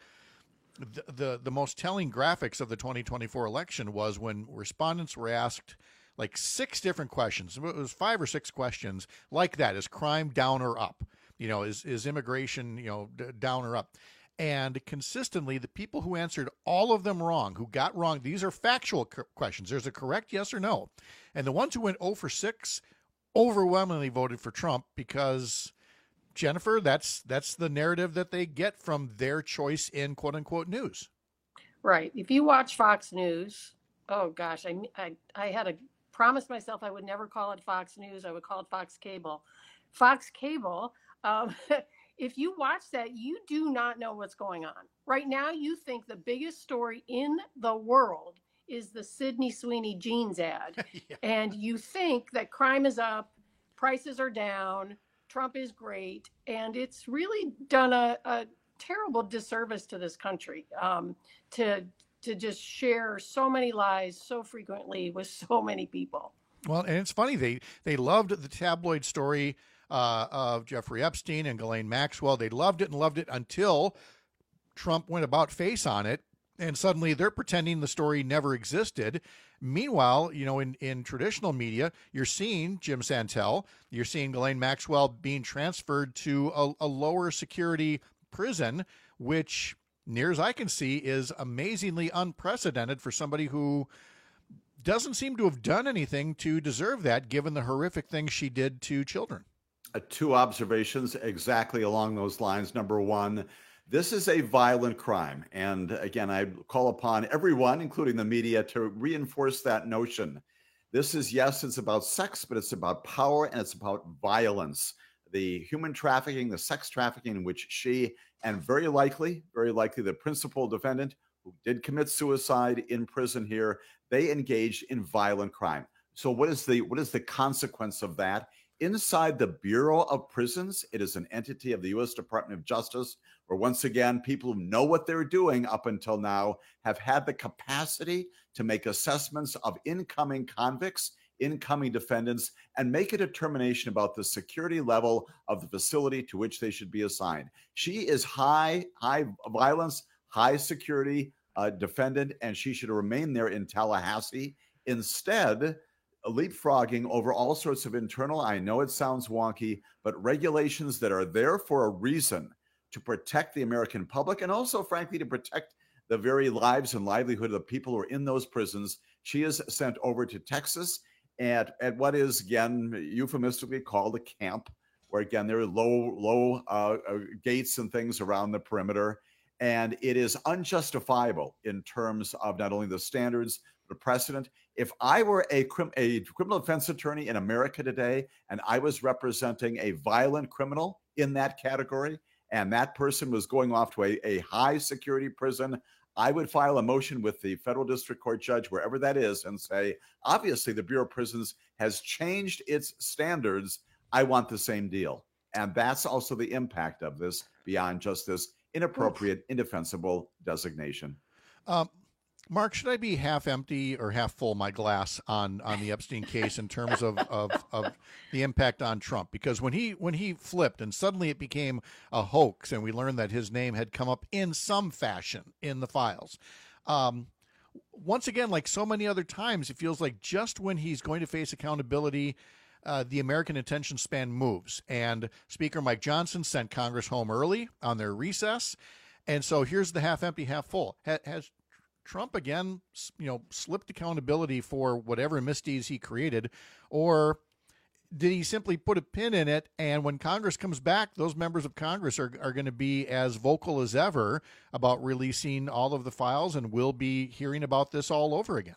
the the, the most telling graphics of the twenty twenty-four election was when respondents were asked like six different questions. It was five or six questions like that. Is crime down or up? You know, is, is immigration, you know, d- down or up? And consistently, the people who answered all of them wrong, who got wrong, these are factual co- questions. There's a correct yes or no. And the ones who went zero for six overwhelmingly voted for Trump because, Jennifer, that's that's the narrative that they get from their choice in quote unquote news. Right. If you watch Fox News, oh gosh, I, I, I had to promise myself I would never call it Fox News. I would call it Fox Cable. Fox Cable. Um, if you watch that, you do not know what's going on. Right now, you think the biggest story in the world is the Sydney Sweeney jeans ad. Yeah. And you think that crime is up, prices are down, Trump is great. And it's really done a, a terrible disservice to this country um, to, to just share so many lies so frequently with so many people. Well, and it's funny, they, they loved the tabloid story Uh, of Jeffrey Epstein and Ghislaine Maxwell. They loved it and loved it until Trump went about face on it, and suddenly they're pretending the story never existed. Meanwhile, you know, in, in traditional media, you're seeing Jim Santel, you're seeing Ghislaine Maxwell being transferred to a, a lower security prison, which, near as I can see, is amazingly unprecedented for somebody who doesn't seem to have done anything to deserve that, given the horrific things she did to children. Uh, two observations exactly along those lines. Number one, this is a violent crime. And again, I call upon everyone, including the media, to reinforce that notion. This is, yes, it's about sex, but it's about power and it's about violence. The human trafficking, the sex trafficking in which she, and very likely, very likely the principal defendant who did commit suicide in prison here, they engaged in violent crime. So what is the what is the consequence of that? Inside the Bureau of Prisons, it is an entity of the U S Department of Justice, where once again, people who know what they're doing up until now have had the capacity to make assessments of incoming convicts, incoming defendants, and make a determination about the security level of the facility to which they should be assigned. She is high, high violence, high security uh, defendant, and she should remain there in Tallahassee. Instead, leapfrogging over all sorts of internal, I know it sounds wonky, but regulations that are there for a reason to protect the American public and also, frankly, to protect the very lives and livelihood of the people who are in those prisons. She is sent over to Texas at, at what is, again, euphemistically called a camp, where, again, there are low, low uh, uh, gates and things around the perimeter. And it is unjustifiable in terms of not only the standards, the precedent. If I were a, crim- a criminal defense attorney in America today, and I was representing a violent criminal in that category, and that person was going off to a, a high security prison, I would file a motion with the federal district court judge, wherever that is, and say, obviously the Bureau of Prisons has changed its standards. I want the same deal. And that's also the impact of this beyond just this inappropriate, indefensible designation. Um, Mark, should I be half empty or half full my glass on, on the Epstein case in terms of, of, of the impact on Trump? Because when he when he flipped and suddenly it became a hoax and we learned that his name had come up in some fashion in the files, um, once again, like so many other times, it feels like just when he's going to face accountability, uh, the American attention span moves. And Speaker Mike Johnson sent Congress home early on their recess. And so here's the half empty, half full. Ha- has Trump again, you know, slipped accountability for whatever misdeeds he created, or did he simply put a pin in it? And when Congress comes back, those members of Congress are, are going to be as vocal as ever about releasing all of the files, and we'll be hearing about this all over again.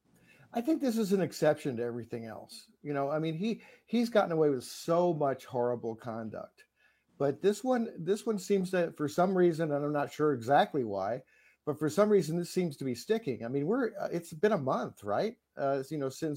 I think this is an exception to everything else. You know, I mean, he he's gotten away with so much horrible conduct, but this one, this one seems to, for some reason, and I'm not sure exactly why, but for some reason, this seems to be sticking. I mean, we're, it's been a month, right? Uh, you know, since,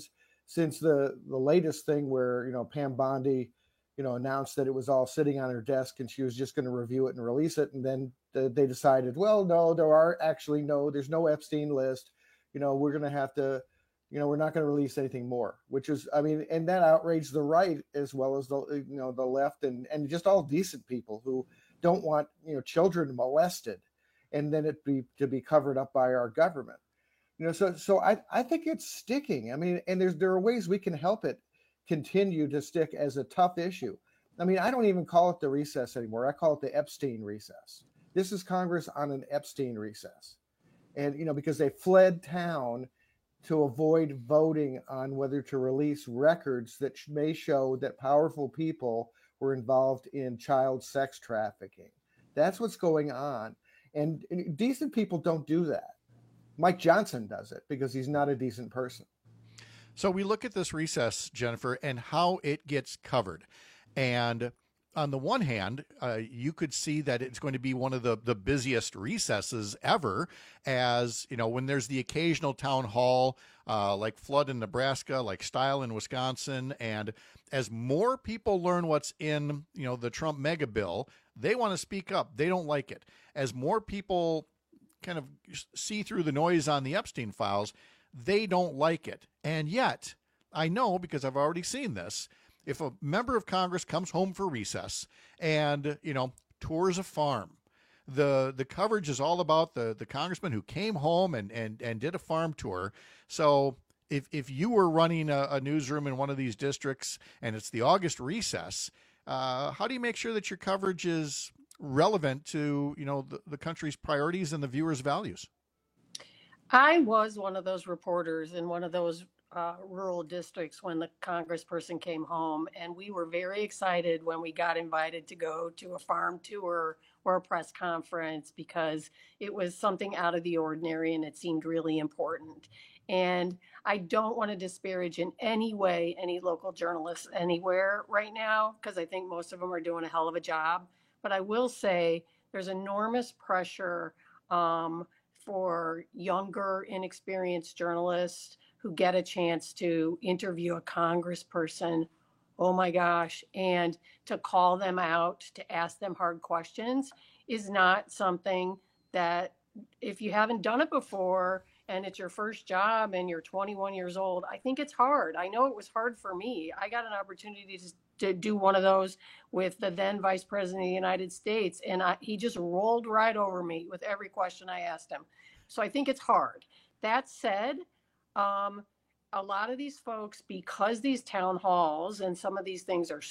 since the the latest thing where, you know, Pam Bondi, you know, announced that it was all sitting on her desk and she was just going to review it and release it. And then the, they decided, well, no, there are actually no, there's no Epstein list. You know, we're going to have to, you know, we're not going to release anything more, which is, I mean, and that outraged the right as well as the, you know, the left and, and just all decent people who don't want, you know, children molested and then it be to be covered up by our government. You know, so, so I, I think it's sticking. I mean, and there's, there are ways we can help it continue to stick as a tough issue. I mean, I don't even call it the recess anymore. I call it the Epstein recess. This is Congress on an Epstein recess. And, you know, because they fled town to avoid voting on whether to release records that may show that powerful people were involved in child sex trafficking. That's what's going on. And, and decent people don't do that. Mike Johnson does it because he's not a decent person. So we look at this recess, Jennifer, and how it gets covered. And on the one hand, uh, you could see that it's going to be one of the, the busiest recesses ever, as, you know, when there's the occasional town hall, uh, like Flood in Nebraska, like Style in Wisconsin. And as more people learn what's in, you know, the Trump mega bill, they want to speak up. They don't like it. As more people kind of see through the noise on the Epstein files, they don't like it. And yet, I know because I've already seen this, if a member of Congress comes home for recess and, you know, tours a farm, the the coverage is all about the, the congressman who came home and, and, and did a farm tour. So if, if you were running a, a newsroom in one of these districts and it's the August recess, uh, how do you make sure that your coverage is relevant to, you know, the, the country's priorities and the viewers' values? I was one of those reporters in one of those uh, rural districts when the congressperson came home, and we were very excited when we got invited to go to a farm tour or a press conference because it was something out of the ordinary and it seemed really important. And I don't want to disparage in any way any local journalists anywhere right now because I think most of them are doing a hell of a job. But I will say there's enormous pressure um, for younger, inexperienced journalists who get a chance to interview a congressperson, oh my gosh, and to call them out, to ask them hard questions is not something that, if you haven't done it before and it's your first job and you're twenty-one years old, I think it's hard. I know it was hard for me. I got an opportunity to to do one of those with the then Vice President of the United States. And I, he just rolled right over me with every question I asked him. So I think it's hard. That said, um, a lot of these folks, because these town halls and some of these things are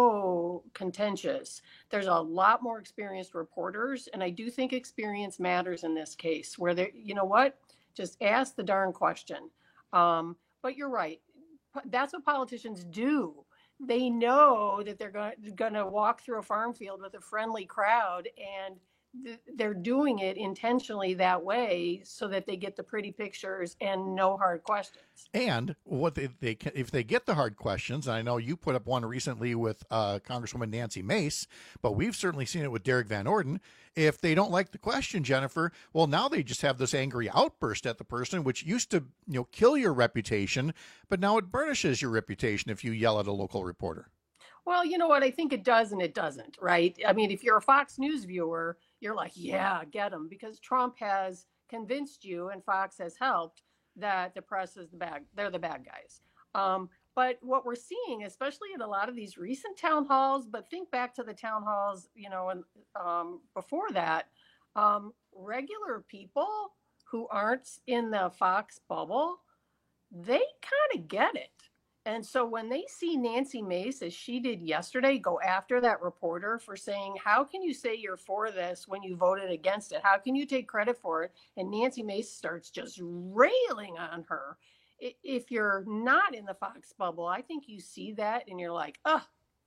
so contentious, there's a lot more experienced reporters. And I do think experience matters in this case where they, you know what, just ask the darn question. Um, but you're right. That's what politicians do. They know that they're going to walk through a farm field with a friendly crowd, and th- they're doing it intentionally that way so that they get the pretty pictures and no hard questions. And what they, they can, if they get the hard questions, and I know you put up one recently with uh, Congresswoman Nancy Mace, but we've certainly seen it with Derek Van Orden. If they don't like the question, Jennifer, well, now they just have this angry outburst at the person, which used to, you know, kill your reputation, but now it burnishes your reputation if you yell at a local reporter. Well, you know what? I think it does and it doesn't, right? I mean, if you're a Fox News viewer, you're like, yeah, get them, because Trump has convinced you and Fox has helped that the press is the bad, they're the bad guys. Um, but what we're seeing, especially in a lot of these recent town halls, but think back to the town halls, you know, and um, before that, um, regular people who aren't in the Fox bubble, they kind of get it. And so when they see Nancy Mace, as she did yesterday, go after that reporter for saying, how can you say you're for this when you voted against it? How can you take credit for it? And Nancy Mace starts just railing on her. If you're not in the Fox bubble, I think you see that and you're like, ugh.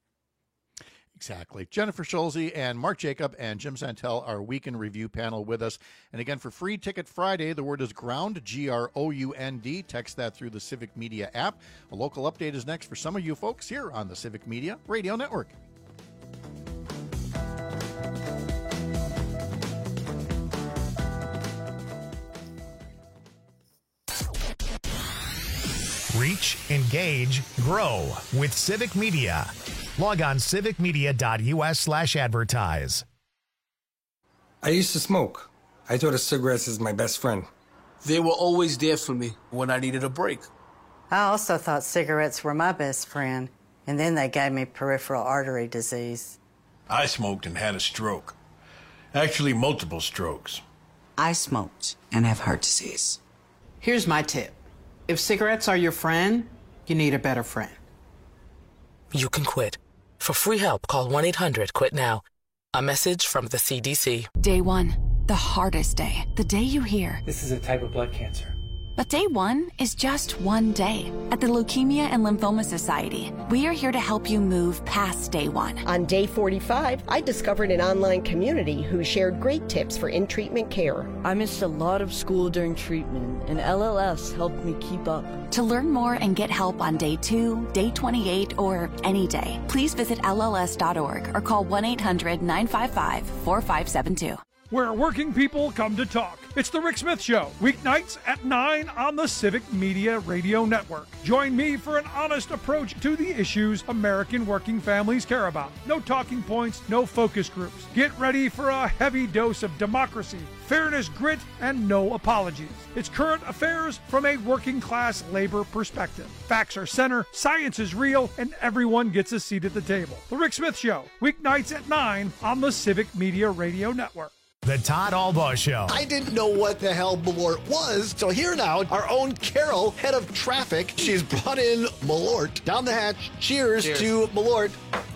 Exactly. Jennifer Schulze and Mark Jacob and Jim Santel, our Week in Review panel with us. And again, for Free Ticket Friday, the word is GROUND, G R O U N D. Text that through the Civic Media app. A local update is next for some of you folks here on the Civic Media Radio Network. Reach, engage, engage, grow with Civic Media. Log on civicmedia.us slash advertise. I used to smoke. I thought of cigarettes as my best friend. They were always there for me when I needed a break. I also thought cigarettes were my best friend, and then they gave me peripheral artery disease. I smoked and had a stroke. Actually, multiple strokes. I smoked and have heart disease. Here's my tip. If cigarettes are your friend, you need a better friend. You can quit. For free help, call one eight hundred quit now. A message from the C D C. Day one, the hardest day. The day you hear. This is a type of blood cancer. But day one is just one day. At the Leukemia and Lymphoma Society, we are here to help you move past day one. On day forty-five, I discovered an online community who shared great tips for in-treatment care. I missed a lot of school during treatment, and L L S helped me keep up. To learn more and get help on day two, day twenty-eight, or any day, please visit L L S dot org or call one eight hundred nine five five four five seven two. Where working people come to talk. It's the Rick Smith Show, weeknights at nine on the Civic Media Radio Network. Join me for an honest approach to the issues American working families care about. No talking points, no focus groups. Get ready for a heavy dose of democracy, fairness, grit, and no apologies. It's current affairs from a working class labor perspective. Facts are center, science is real, and everyone gets a seat at the table. The Rick Smith Show, weeknights at nine on the Civic Media Radio Network. The Todd Albaugh Show. I didn't know what the hell Malort was, so here now, our own Carol, head of traffic, she's brought in Malort down the hatch. Cheers, Cheers. to Malort.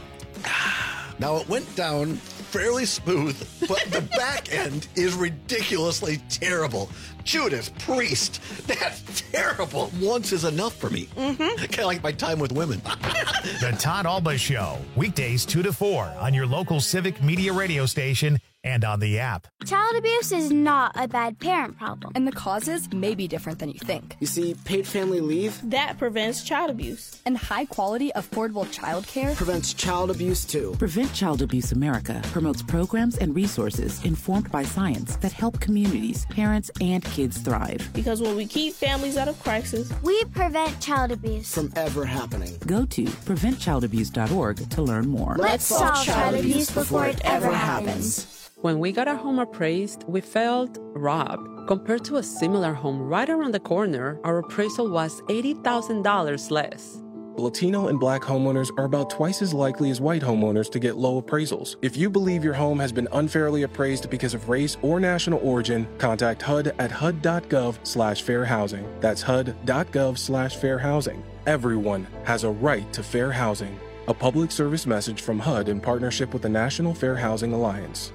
Now, it went down fairly smooth, but the back end is ridiculously terrible. Judas Priest, that's terrible. Once is enough for me. Mm-hmm. Kind of like my time with women. The Todd Albaugh Show, weekdays two to four on your local Civic Media radio station and on the app. Child abuse is not a bad parent problem. And the causes may be different than you think. You see, paid family leave that prevents child abuse. And high quality, affordable child care prevents child abuse too. Prevent Child Abuse America promotes programs and resources informed by science that help communities, parents, and kids thrive. Because when we keep families out of crisis, we prevent child abuse from ever happening. Go to prevent child abuse dot org to learn more. Let's solve child abuse before it ever happens. When we got our home appraised, we felt robbed. Compared to a similar home right around the corner, our appraisal was eighty thousand dollars less. Latino and Black homeowners are about twice as likely as white homeowners to get low appraisals. If you believe your home has been unfairly appraised because of race or national origin, contact H U D at H U D dot gov slash fair housing. That's H U D dot gov slash fair housing. Everyone has a right to fair housing. A public service message from H U D in partnership with the National Fair Housing Alliance.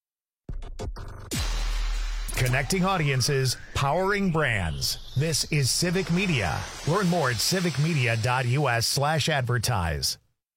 Connecting audiences, powering brands. This is Civic Media. Learn more at civicmedia.us slash advertise.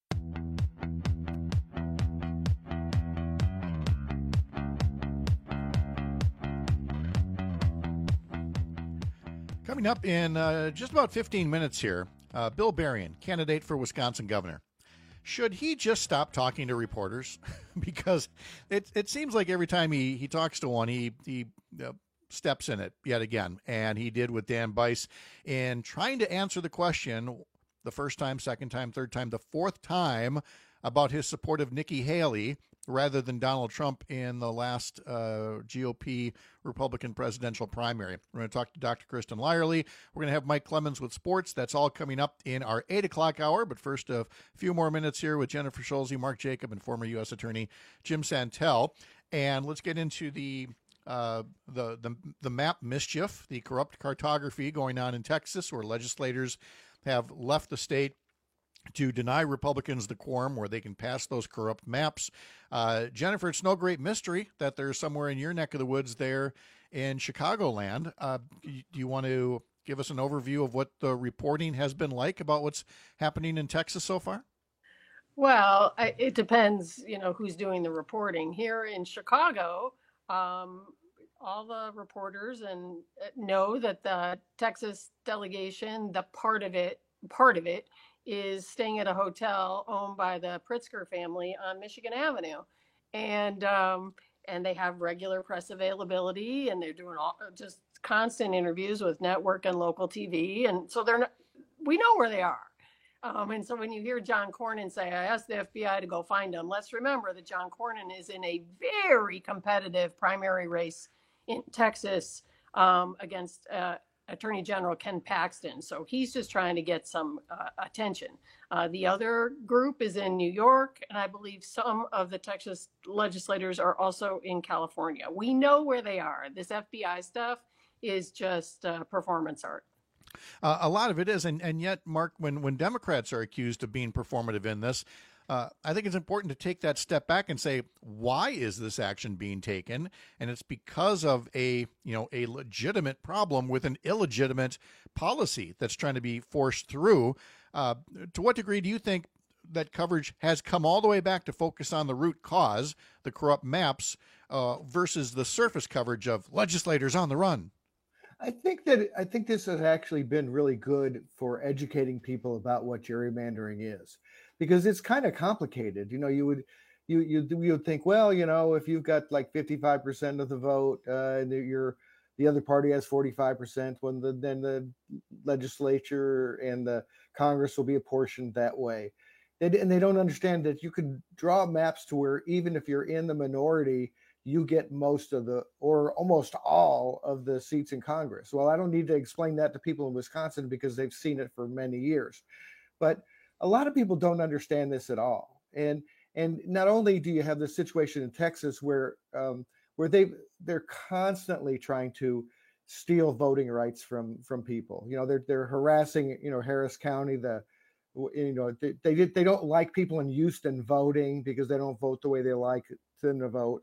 Coming up in uh, just about fifteen minutes here, uh, Bill Berrien, candidate for Wisconsin governor. Should he just stop talking to reporters? Because it it seems like every time he, he talks to one, he, he uh, steps in it yet again. And he did with Dan Bice in trying to answer the question the first time, second time, third time, the fourth time about his support of Nikki Haley rather than Donald Trump in the last uh, G O P Republican presidential primary. We're going to talk to Doctor Kristen Lyerly. We're going to have Mike Clemens with sports. That's all coming up in our eight o'clock hour. But first, a few more minutes here with Jennifer Schulze, Mark Jacob, and former U S Attorney Jim Santel. And let's get into the uh, the, the the map mischief, the corrupt cartography going on in Texas, where legislators have left the state to deny Republicans the quorum where they can pass those corrupt maps. Uh, Jennifer, it's no great mystery that there's somewhere in your neck of the woods there in Chicagoland. Uh, do you want to give us an overview of what the reporting has been like about what's happening in Texas so far? Well, I- it depends, you know, who's doing the reporting. Here in Chicago, um, all the reporters and uh, know that the Texas delegation, the part of it, part of it is staying at a hotel owned by the Pritzker family on Michigan Avenue. And um, and they have regular press availability, and they're doing all just constant interviews with network and local T V. And so they're not, we know where they are. Um, and so when you hear John Cornyn say, I asked the F B I to go find them, let's remember that John Cornyn is in a very competitive primary race in Texas um, against uh, Attorney General Ken Paxton. So he's just trying to get some uh, attention. Uh, the other group is in New York, and I believe some of the Texas legislators are also in California. We know where they are. This F B I stuff is just uh, performance art. Uh, a lot of it is, and, and yet, Mark, when, when Democrats are accused of being performative in this, uh, I think it's important to take that step back and say, why is this action being taken? And it's because of a, you know, a legitimate problem with an illegitimate policy that's trying to be forced through. Uh, to what degree do you think that coverage has come all the way back to focus on the root cause, the corrupt maps, uh, versus the surface coverage of legislators on the run? I think that I think this has actually been really good for educating people about what gerrymandering is, because it's kind of complicated. You know, you would you you you would think, well, you know, if you've got like fifty-five percent of the vote, uh, and you're the other party has forty-five percent, when the then the legislature and the Congress will be apportioned that way. They, and they don't understand that you could draw maps to where even if you're in the minority, you get most of the, or almost all of the seats in Congress. Well, I don't need to explain that to people in Wisconsin because they've seen it for many years. But a lot of people don't understand this at all. And and not only do you have the situation in Texas where um, where they they're constantly trying to steal voting rights from from people. You know, they're they're harassing, you know, Harris County, the you know they they, they don't like people in Houston voting because they don't vote the way they like them to vote.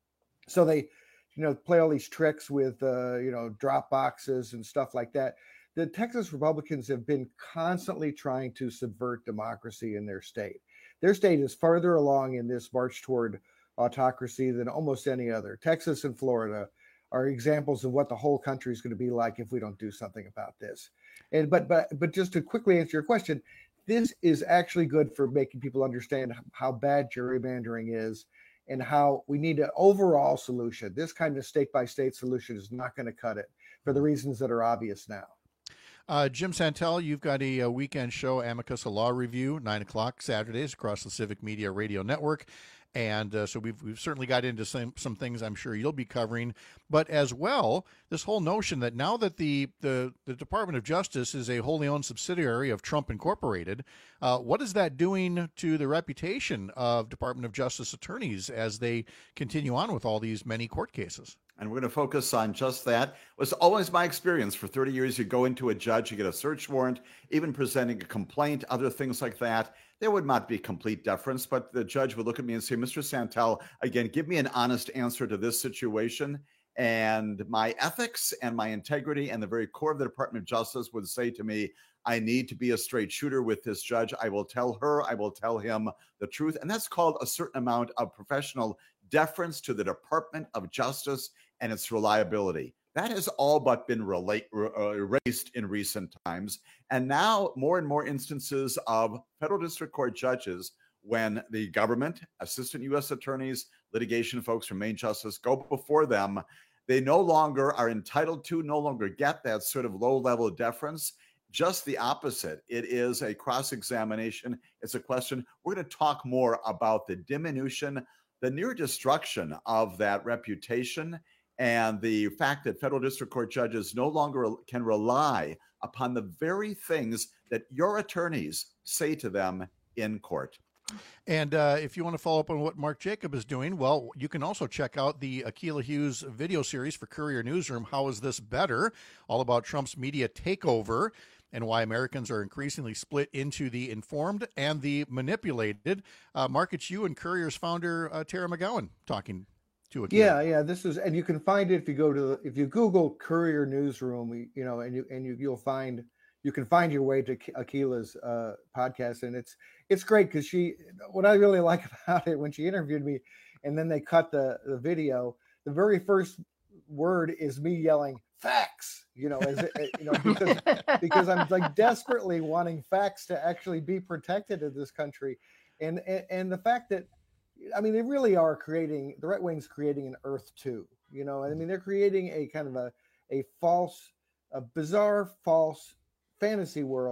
So they, you know, play all these tricks with, uh, you know, drop boxes and stuff like that. The Texas Republicans have been constantly trying to subvert democracy in their state. Their state is farther along in this march toward autocracy than almost any other. Texas and Florida are examples of what the whole country is going to be like if we don't do something about this. And but but but just to quickly answer your question, this is actually good for making people understand how bad gerrymandering is, and how we need an overall solution. This kind of state-by-state solution is not going to cut it for the reasons that are obvious now. Uh, Jim Santel, you've got a, a weekend show, Amicus, a law review, nine o'clock Saturdays across the Civic Media Radio Network. And uh, so we've we've certainly got into some some things I'm sure you'll be covering, but as well, this whole notion that now that the the, the Department of Justice is a wholly owned subsidiary of Trump Incorporated, uh, what is that doing to the reputation of Department of Justice attorneys as they continue on with all these many court cases? And we're going to focus on just that. It was always my experience for thirty years. You go into a judge, you get a search warrant, even presenting a complaint, other things like that. There would not be complete deference, but the judge would look at me and say, Mister Santel, again, give me an honest answer to this situation. And my ethics and my integrity and the very core of the Department of Justice would say to me, I need to be a straight shooter with this judge. I will tell her, I will tell him the truth. And that's called a certain amount of professional deference to the Department of Justice and its reliability. That has all but been relate, uh, erased in recent times. And now more and more instances of federal district court judges, when the government, assistant U S attorneys, litigation folks from Main Justice go before them, they no longer are entitled to, no longer get that sort of low-level deference. Just the opposite. It is a cross-examination. It's a question. We're going to talk more about the diminution, the near destruction of that reputation, and the fact that federal district court judges no longer can rely upon the very things that your attorneys say to them in court. And uh, if you want to follow up on what Mark Jacob is doing, well, you can also check out the Akilah Hughes video series for Courier Newsroom, How Is This Better? All about Trump's media takeover and why Americans are increasingly split into the informed and the manipulated. Uh, Mark, it's you and Courier's founder, uh, Tara McGowan, talking to Akilah. Yeah, yeah, this is, and you can find it if you go to, the, if you Google Courier Newsroom, you know, and you and you you'll find, you can find your way to Akilah's uh, podcast, and it's it's great because she, what I really like about it when she interviewed me, and then they cut the the video, the very first word is me yelling facts, you know, as it, you know, because because I'm like desperately wanting facts to actually be protected in this country, and and, and the fact that, I mean, they really are creating, the right wing's creating an Earth two, you know, I mean, they're creating a kind of a, a false, a bizarre, false fantasy world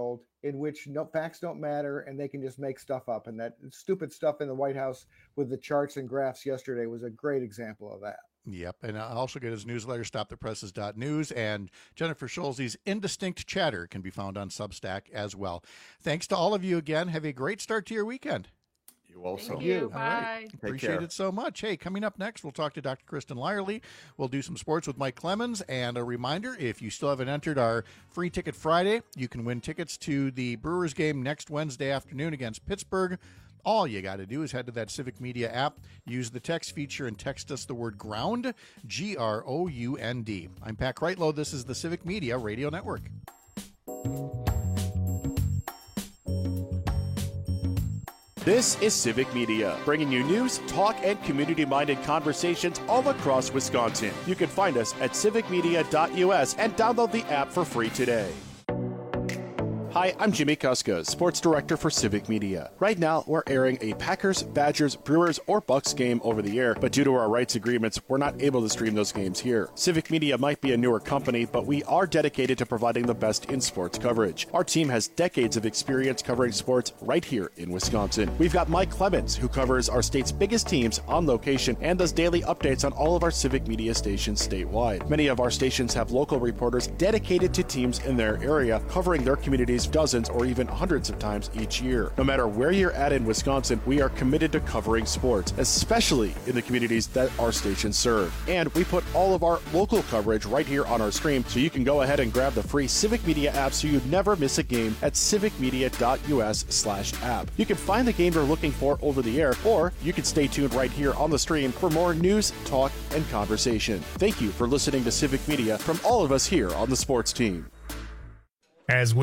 in which no facts don't matter and they can just make stuff up. And that stupid stuff in the White House with the charts and graphs yesterday was a great example of that. Yep, and I'll also get his newsletter, stop the presses dot news, and Jennifer Schulze's Indistinct Chatter can be found on Substack as well. Thanks to all of you again. Have a great start to your weekend. You also. Thank you. All Bye. right. Appreciate it so much. Hey, coming up next, we'll talk to Doctor Kristen Lyerly. We'll do some sports with Mike Clemens. And a reminder, if you still haven't entered our Free Ticket Friday, you can win tickets to the Brewers game next Wednesday afternoon against Pittsburgh. All you got to do is head to that Civic Media app, use the text feature, and text us the word GROUND, G R O U N D. I'm Pat Kreitlow. This is the Civic Media Radio Network. This is Civic Media, bringing you news, talk, and community-minded conversations all across Wisconsin. You can find us at civic media dot U S and download the app for free today. Hi, I'm Jimmy Kuska, Sports Director for Civic Media. Right now, we're airing a Packers, Badgers, Brewers, or Bucks game over the air, but due to our rights agreements, we're not able to stream those games here. Civic Media might be a newer company, but we are dedicated to providing the best in sports coverage. Our team has decades of experience covering sports right here in Wisconsin. We've got Mike Clemens, who covers our state's biggest teams on location and does daily updates on all of our Civic Media stations statewide. Many of our stations have local reporters dedicated to teams in their area, covering their communities dozens or even hundreds of times each year. No matter where you're at in Wisconsin, we are committed to covering sports, especially in the communities that our stations serve. And we put all of our local coverage right here on our stream, so you can go ahead and grab the free Civic Media app so you never miss a game at civic media dot U S slash app. You can find the game you're looking for over the air, or you can stay tuned right here on the stream for more news, talk, and conversation. Thank you for listening to Civic Media from all of us here on the sports team. As we